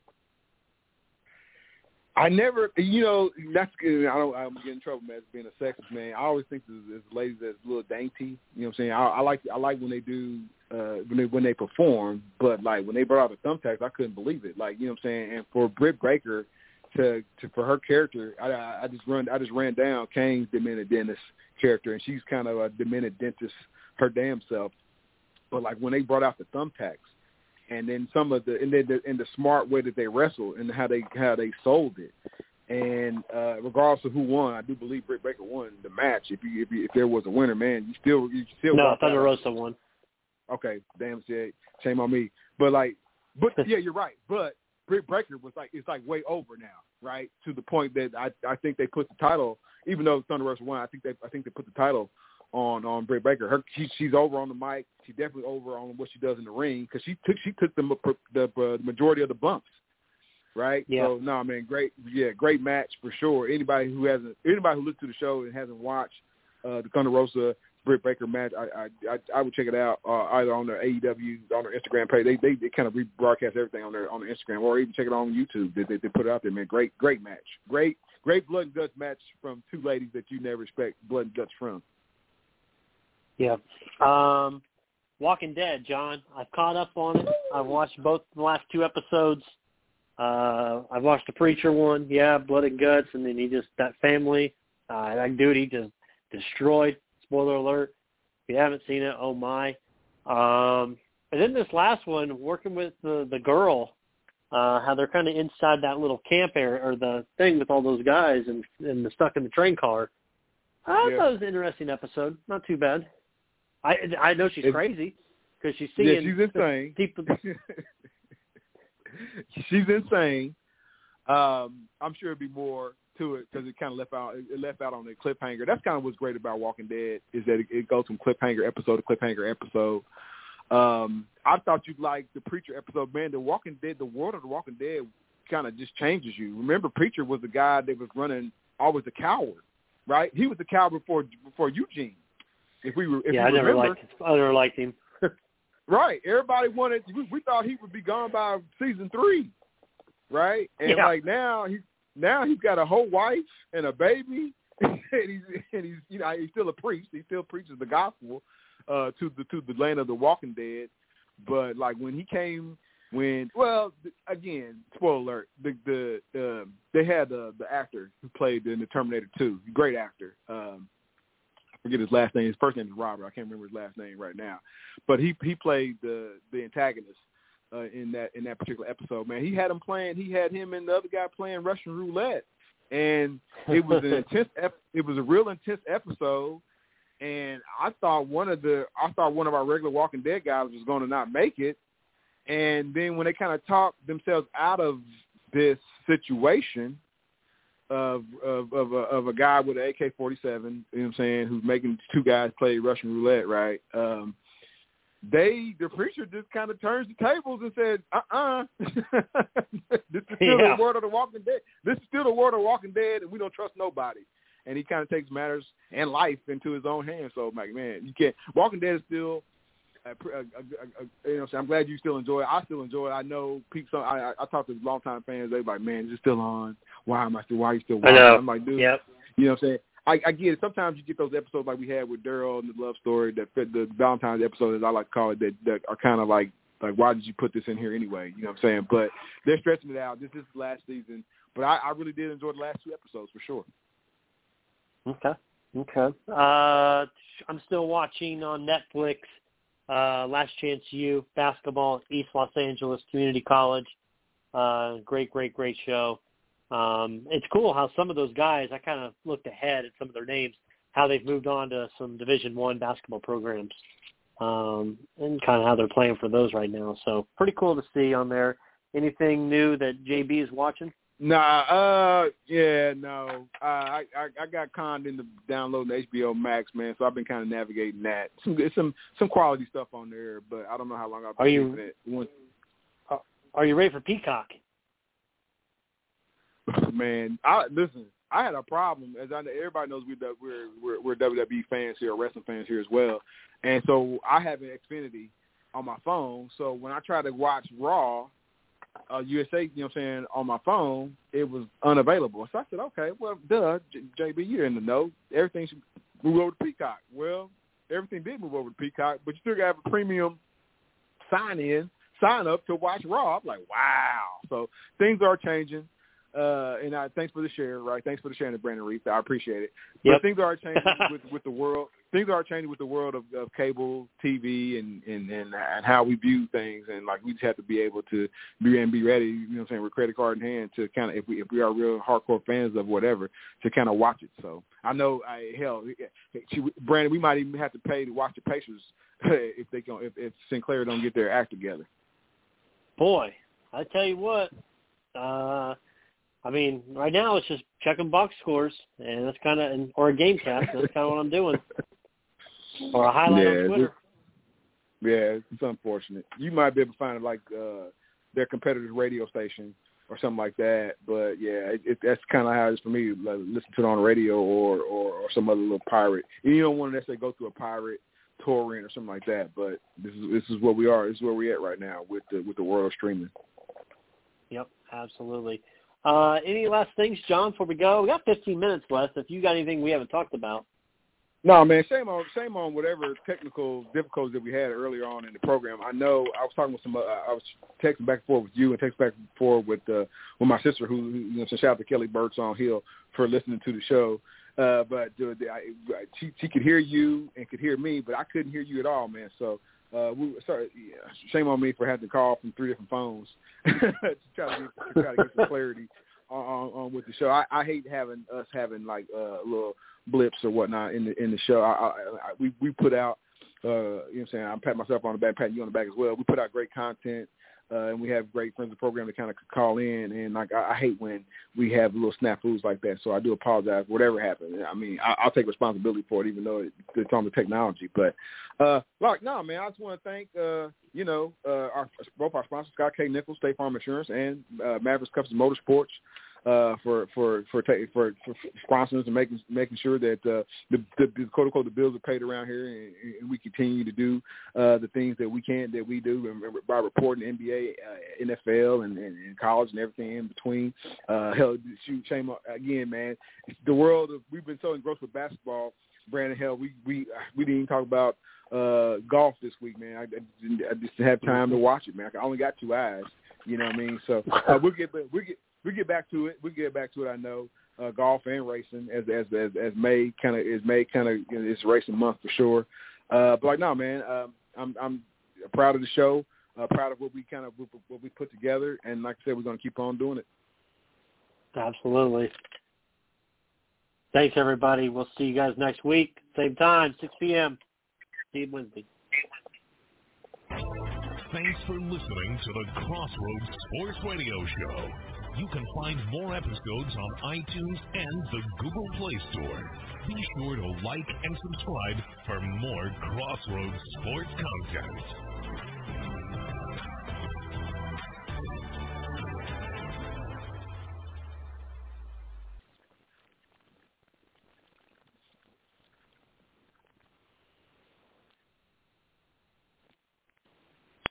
I never, that's good. I'm getting in trouble, man, as being a sexist, man. I always think as ladies that's a little dainty. You know what I'm saying? I like when they do when they perform, but like when they brought out the thumbtacks, I couldn't believe it. Like, you know what I'm saying? And for Britt Baker for her character, I just ran down Kane's demented dentist character, and she's kind of a demented dentist her damn self. But like when they brought out the thumbtacks, and then the smart way that they wrestled and how they sold it, and regardless of who won, I do believe Britt Baker won the match. If there was a winner, man, you still no, Thunder Rosa won. Okay, damn shame on me. But yeah, you're right. But Britt Baker it's way over now, right? To the point that I think they put the title, even though Thunder Rosa won, I think they put the title on Britt Baker. She's over on the mic. She's definitely over on what she does in the ring because she took the majority of the bumps, right? Yeah. So no, man, great match for sure. Anybody who listened to the show and hasn't watched the Thunder Rosa Britt Baker match, I would check it out either on their AEW on their Instagram page. They kind of rebroadcast everything on their Instagram, or even check it on YouTube. They put it out there, man. Great match. Great blood and guts match from two ladies that you never expect blood and guts from. Yeah. Walking Dead, John. I've caught up on it. I've watched both the last 2 episodes. I've watched the Preacher one. Yeah, blood and guts, and then that family. That dude, he just destroyed. Spoiler alert. If you haven't seen it, oh my. And then this last one, working with the girl, how they're kind of inside that little camp area or the thing with all those guys and they're stuck in the train car. I thought it was an interesting episode. Not too bad. I know she's crazy because she's seeing. Yeah, she's insane. People. She's insane. I'm sure it'd be more to it because it kind of left out on the cliffhanger. That's kind of what's great about Walking Dead is that it goes from cliffhanger episode to cliffhanger episode. I thought you'd like the Preacher episode, man. The Walking Dead, the world of the Walking Dead, kind of just changes you. Remember, Preacher was the guy that was running, always a coward, right? He was the coward before Eugene. I never liked him. Right. Everybody wanted. We thought he would be gone by season 3, right? And like now he's got a whole wife and a baby, and he's he's still a priest. He still preaches the gospel to the land of the Walking Dead. But like again, spoiler alert, they had the actor who played in the Terminator 2, great actor. I forget his last name. His first name is Robert. I can't remember his last name right now, but he played the antagonist in that particular episode. Man, he had him and the other guy playing Russian roulette, and it was it was a real intense episode. And I thought one of our regular Walking Dead guys was going to not make it. And then when they kind of talked themselves out of this situation of a guy with an AK-47, you know what I'm saying, who's making 2 guys play Russian roulette, right? The Preacher just kind of turns the tables and said, this is still the world of the Walking Dead. This is still the world of the Walking Dead, and we don't trust nobody. And he kind of takes matters and life into his own hands. So, like, man, you can't. Walking Dead is still, I'm glad you still enjoy it. I still enjoy it. I know people. I talk to longtime fans. They're like, man, is it still on? Why are you still watching? I'm like, dude, you know what I'm saying? I get it. Sometimes you get those episodes like we had with Daryl and the love story, the Valentine's episode, as I like to call it, that are kind of like why did you put this in here anyway? You know what I'm saying? But they're stretching it out. This is the last season. But I really did enjoy the last 2 episodes for sure. Okay. I'm still watching on Netflix, Last Chance U, basketball, East Los Angeles Community College. Great show. It's cool how some of those guys, I kind of looked ahead at some of their names, how they've moved on to some Division I basketball programs, and kind of how they're playing for those right now. So pretty cool to see on there. Anything new that JB is watching? Nah, no. I got conned into downloading the HBO Max, man. So I've been kind of navigating that. Some quality stuff on there, but I don't know how long I'll be using it. Are you ready for Peacock? Man, listen. I had a problem, as I know, everybody knows we're WWE fans here, wrestling fans here as well, and so I have an Xfinity on my phone. So when I try to watch Raw. USA, you know what I'm saying, on my phone, it was unavailable. So I said, okay, well, JB, you're in the know. Everything should move over to Peacock. Well, everything did move over to Peacock, but you still got to have a premium sign up to watch Raw. I'm like, wow. So things are changing. And thanks for the share, right? Thanks for the sharing, Brandon Reese. I appreciate it. But things are changing with the world. Things are changing with the world of cable TV and how we view things. And like we just have to be able to be ready, you know what I'm saying, with credit card in hand to kind of, if we are real hardcore fans of whatever, to kind of watch it. So I know, Brandon, we might even have to pay to watch the Pacers if Sinclair don't get their act together. Boy, I tell you what. I mean, right now it's just checking box scores, and that's kind of, or a game cast. That's kind of what I'm doing, or a highlight on Twitter. It's unfortunate. You might be able to find it like their competitor's radio station or something like that. But that's kind of how it is for me. Like, listen to it on the radio or some other little pirate. You don't want to necessarily go through a pirate torrent or something like that. But this is what we are. This is where we're at right now with the world of streaming. Yep, absolutely. Any last things, John, before we go? We got 15 minutes left. If you got anything we haven't talked about. No, man, shame on whatever technical difficulties that we had earlier on in the program. I know I was talking with some, I was texting back and forth with you and texting back and forth with my sister, who so shout out to Kelly Burks on Hill for listening to the show. But she could hear you and could hear me, but I couldn't hear you at all, man. So shame on me for having to call from 3 different phones to try to get some clarity on with the show. I hate having like little blips or whatnot in the show. We put out, you know what I'm saying, I'm patting myself on the back, patting you on the back as well. We put out great content. And we have great friends of the program that kind of call in, and like I hate when we have little snafus like that. So I do apologize for whatever happened. I mean, I'll take responsibility for it, even though it's on the technology. But man, I just want to thank both our sponsors, Scott K. Nichols, State Farm Insurance, and Mavericks Cups and Motorsports. For sponsoring and making sure that the quote unquote the bills are paid around here, and we continue to do the things that we do, and by reporting NBA, NFL, and college and everything in between. Shame again, man. The world of we've been so engrossed with basketball, Brandon. Hell, we didn't even talk about golf this week, man. I just didn't have time to watch it, man. I only got 2 eyes. You know what I mean? So we get back to it. I know golf and racing as May kind of it's racing month for sure. But like no, man, I'm proud of the show. Proud of what we put together, and like I said, we're going to keep on doing it. Absolutely. Thanks, everybody. We'll see you guys next week, same time, 6 p.m. See you Wednesday. Thanks for listening to the Crossroads Sports Radio Show. You can find more episodes on iTunes and the Google Play Store. Be sure to like and subscribe for more Crossroads sports content.